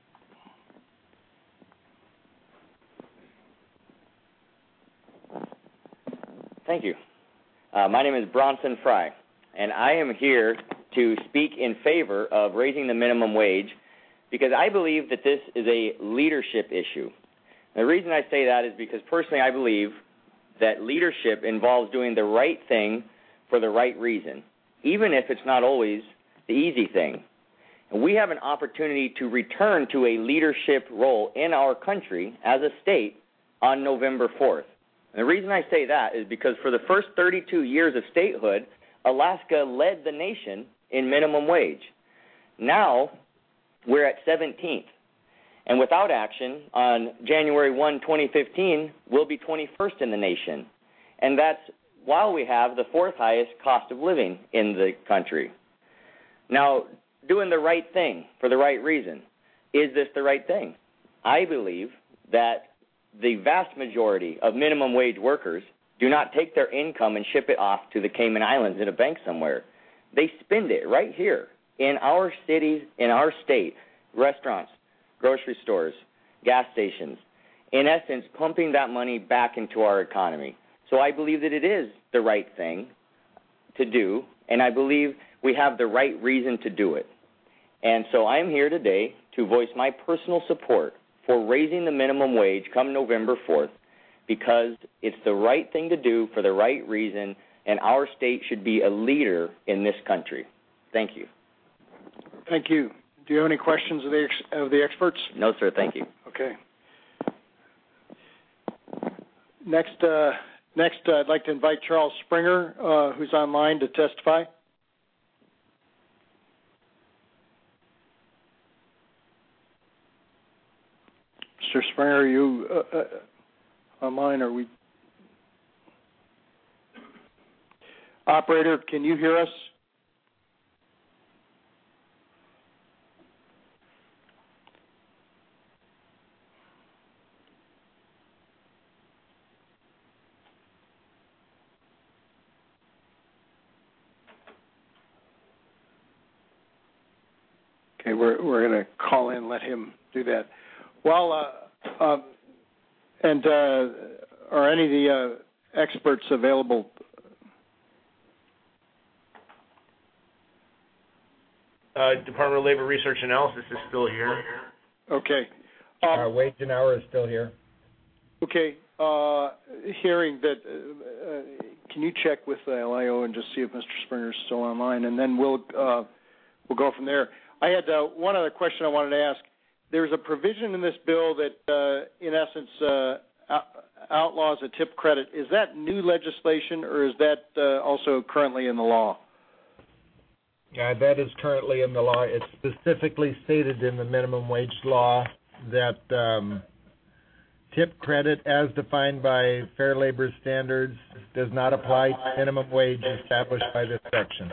Thank you. My name is Bronson Fry, and I am here to speak in favor of raising the minimum wage because I believe that this is a leadership issue. The reason I say that is because personally I believe that leadership involves doing the right thing for the right reason, even if it's not always the easy thing. And we have an opportunity to return to a leadership role in our country as a state on November 4th. And the reason I say that is because for the first 32 years of statehood, Alaska led the nation in minimum wage. Now, we're at 17th. And without action, on January 1, 2015, we'll be 21st in the nation. And that's while we have the fourth highest cost of living in the country. Now, doing the right thing for the right reason. Is this the right thing? I believe that the vast majority of minimum wage workers do not take their income and ship it off to the Cayman Islands in a bank somewhere. They spend it right here in our cities, in our state, restaurants, grocery stores, gas stations, in essence, pumping that money back into our economy. So I believe that it is the right thing to do, and I believe we have the right reason to do it. And so I am here today to voice my personal support for raising the minimum wage come November 4th, because it's the right thing to do for the right reason, and our state should be a leader in this country. Thank you. Thank you. Do you have any questions of the experts? No, sir. Thank you. Okay. Next, I'd like to invite Charles Springer, who's online, to testify. Mr. Springer, are you online? Are we? Operator, can you hear us? Okay, we're going to call in, let him do that. Well, are any of the experts available? Department of Labor Research Analysis is still here. Okay. Wage and Hour is still here. Okay. Hearing that, can you check with the LIO and just see if Mr. Springer is still online, and then we'll go from there. I had one other question I wanted to ask. There's a provision in this bill that, in essence, outlaws a tip credit. Is that new legislation, or is that also currently in the law? Yeah, that is currently in the law. It's specifically stated in the minimum wage law that tip credit, as defined by Fair Labor Standards, does not apply to minimum wage established by this section.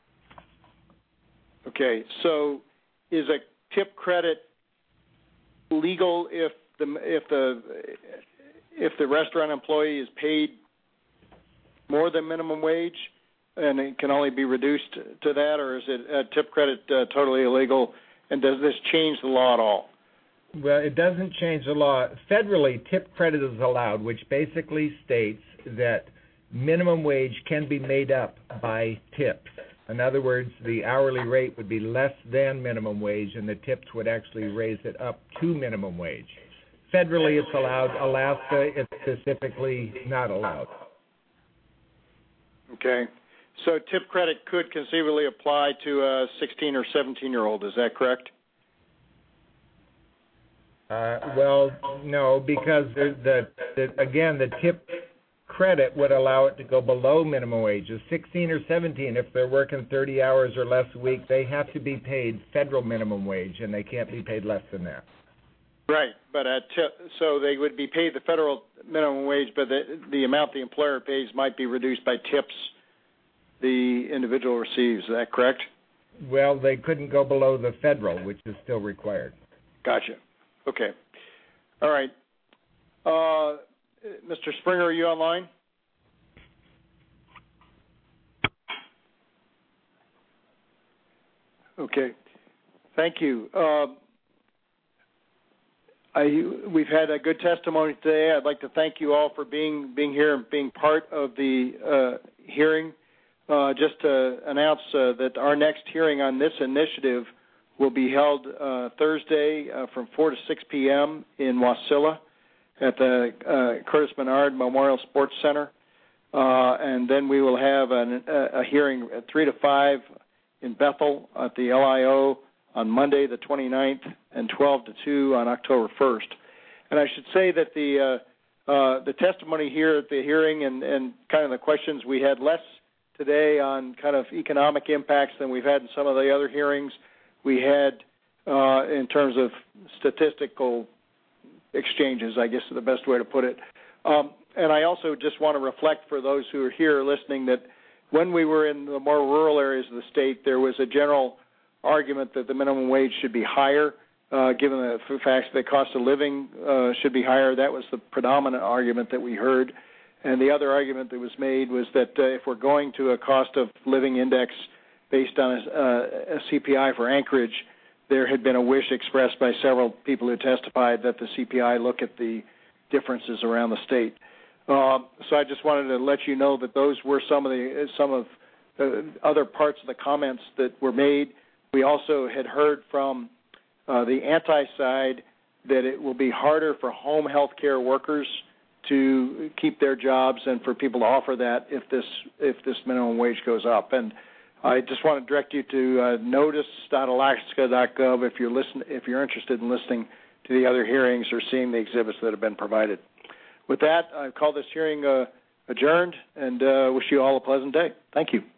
Okay, so is a tip credit legal if the restaurant employee is paid more than minimum wage, and it can only be reduced to that, or is it a tip credit totally illegal? And does this change the law at all? Well, it doesn't change the law. Federally, tip credit is allowed, which basically states that minimum wage can be made up by tips. In other words, the hourly rate would be less than minimum wage, and the tips would actually raise it up to minimum wage. Federally, it's allowed. Alaska, it's specifically not allowed. Okay. So tip credit could conceivably apply to a 16 or 17-year-old. Is that correct? Well, no, because again, the tip credit would allow it to go below minimum wage. A 16 or 17, if they're working 30 hours or less a week, they have to be paid federal minimum wage, and they can't be paid less than that. Right, but so they would be paid the federal minimum wage, but the amount the employer pays might be reduced by tips the individual receives. Is that correct? Well, they couldn't go below the federal, which is still required. Gotcha. Okay. All right. Mr. Springer, are you online? Okay. Thank you. We've had a good testimony today. I'd like to thank you all for being here and being part of the hearing. Just to announce that our next hearing on this initiative will be held Thursday from 4 to 6 p.m. in Wasilla at the Curtis Menard Memorial Sports Center. And then we will have a hearing at 3 to 5 in Bethel at the LIO on Monday the 29th and 12 to 2 on October 1st. And I should say that the testimony here at the hearing and kind of the questions, we had less today on kind of economic impacts than we've had in some of the other hearings we had in terms of statistical exchanges, I guess is the best way to put it. And I also just want to reflect for those who are here listening that when we were in the more rural areas of the state, there was a general argument that the minimum wage should be higher, given the fact that the cost of living should be higher. That was the predominant argument that we heard. And the other argument that was made was that if we're going to a cost of living index based on a CPI for Anchorage, there had been a wish expressed by several people who testified that the CPI look at the differences around the state. So I just wanted to let you know that those were some of the other parts of the comments that were made. We also had heard from the anti-side that it will be harder for home health care workers to keep their jobs and for people to offer that if this minimum wage goes up. And I just want to direct you to notice.alaska.gov if you're interested in listening to the other hearings or seeing the exhibits that have been provided. With that, I call this hearing adjourned and wish you all a pleasant day. Thank you.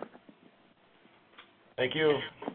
Thank you.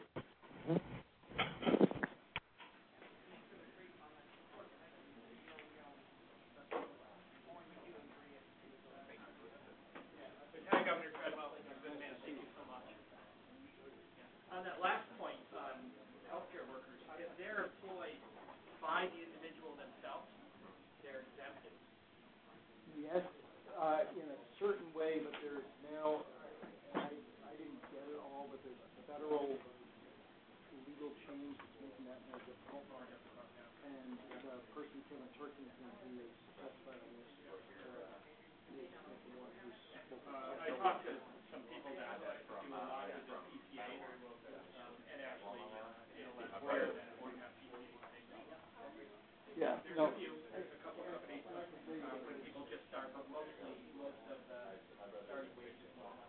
On that last point on healthcare workers, if they're employed by the individual themselves, they're exempted. Yes, in a certain way, but there's now, I didn't get it all, but there's a federal legal change that's making that more difficult. And the person, Kevin Turkington, who is testified on this, is the one who's I talked to some people that do a lot of the PPA and actually employer that won't have PPA. Yeah, there's a couple of companies when people just start, but most of the starting wages are low.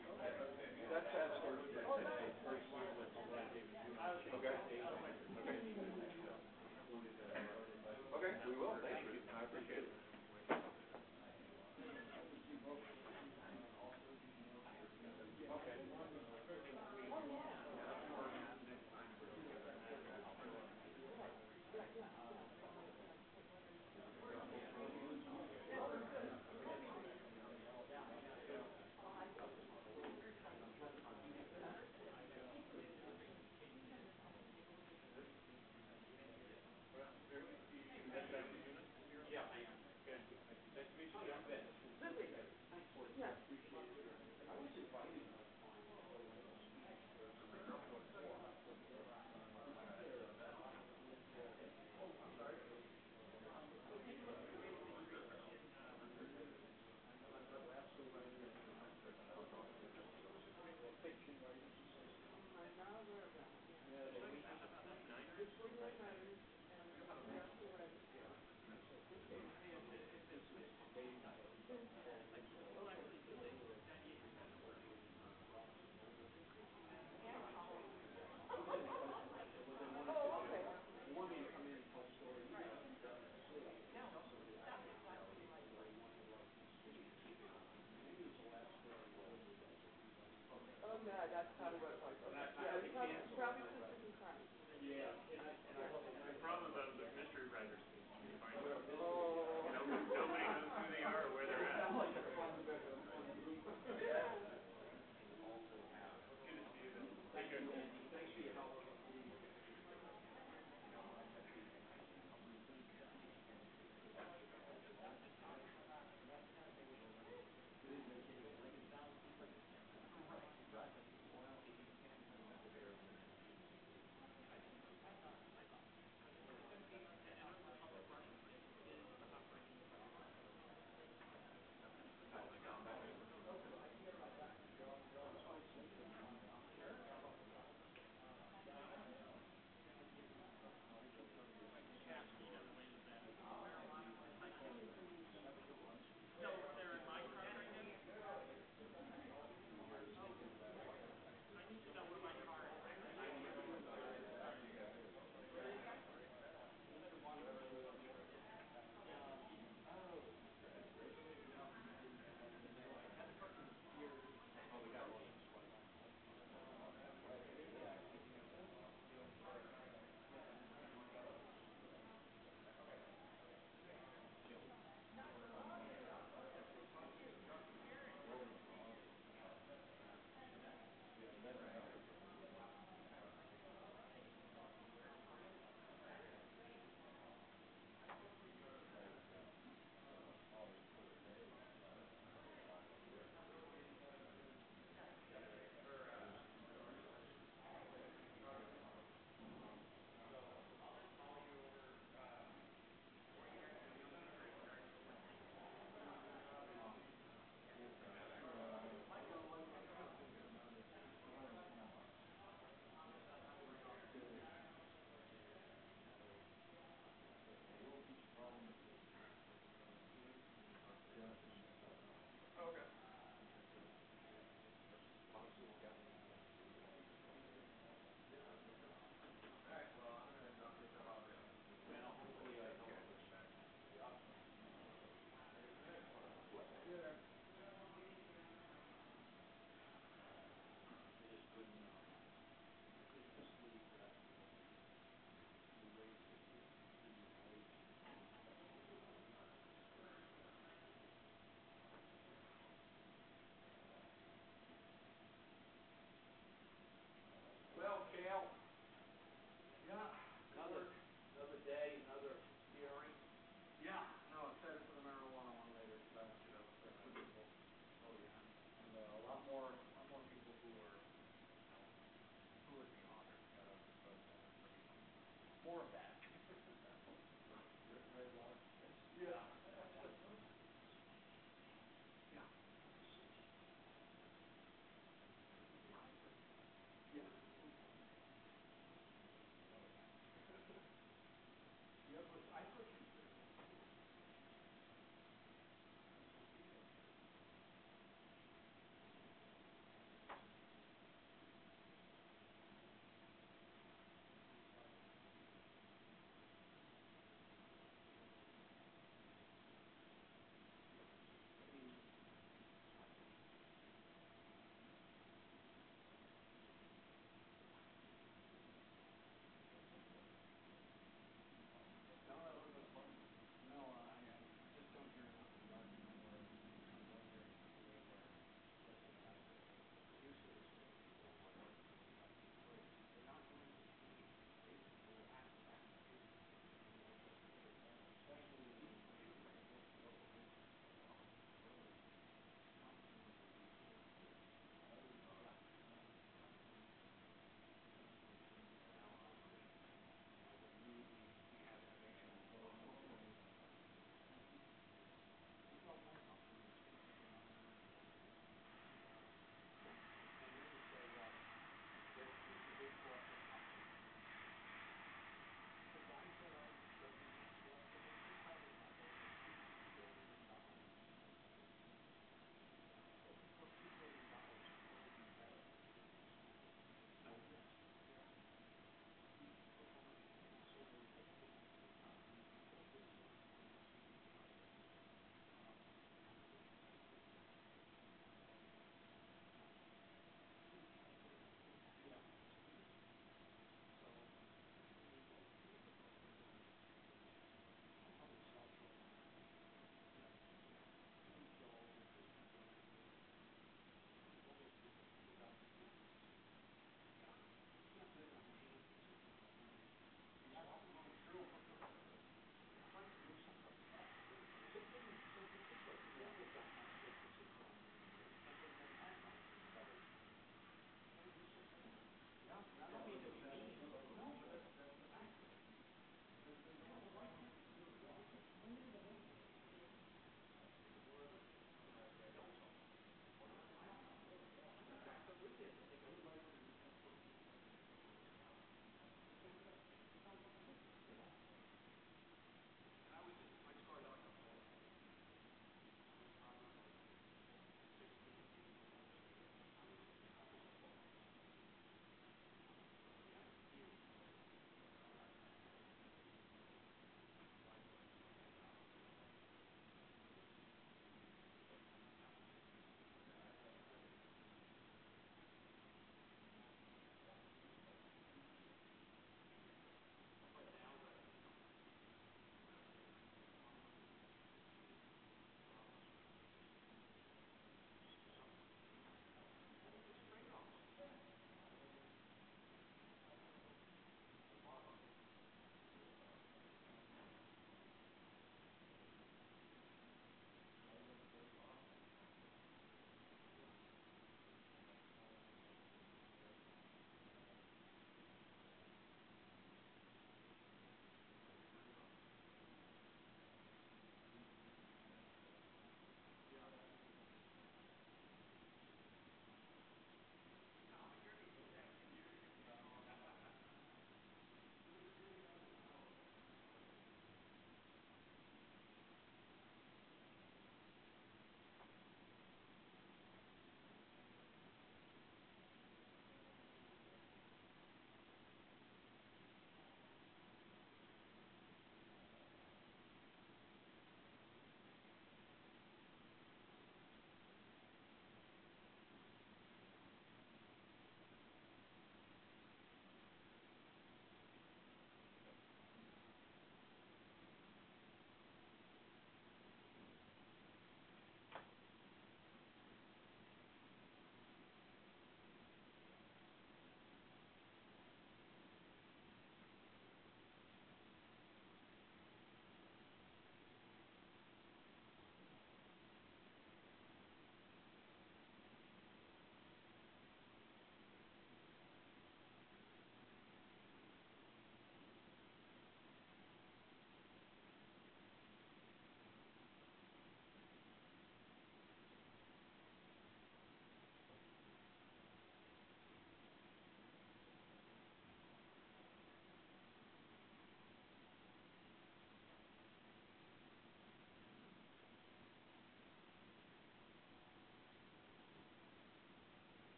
Okay.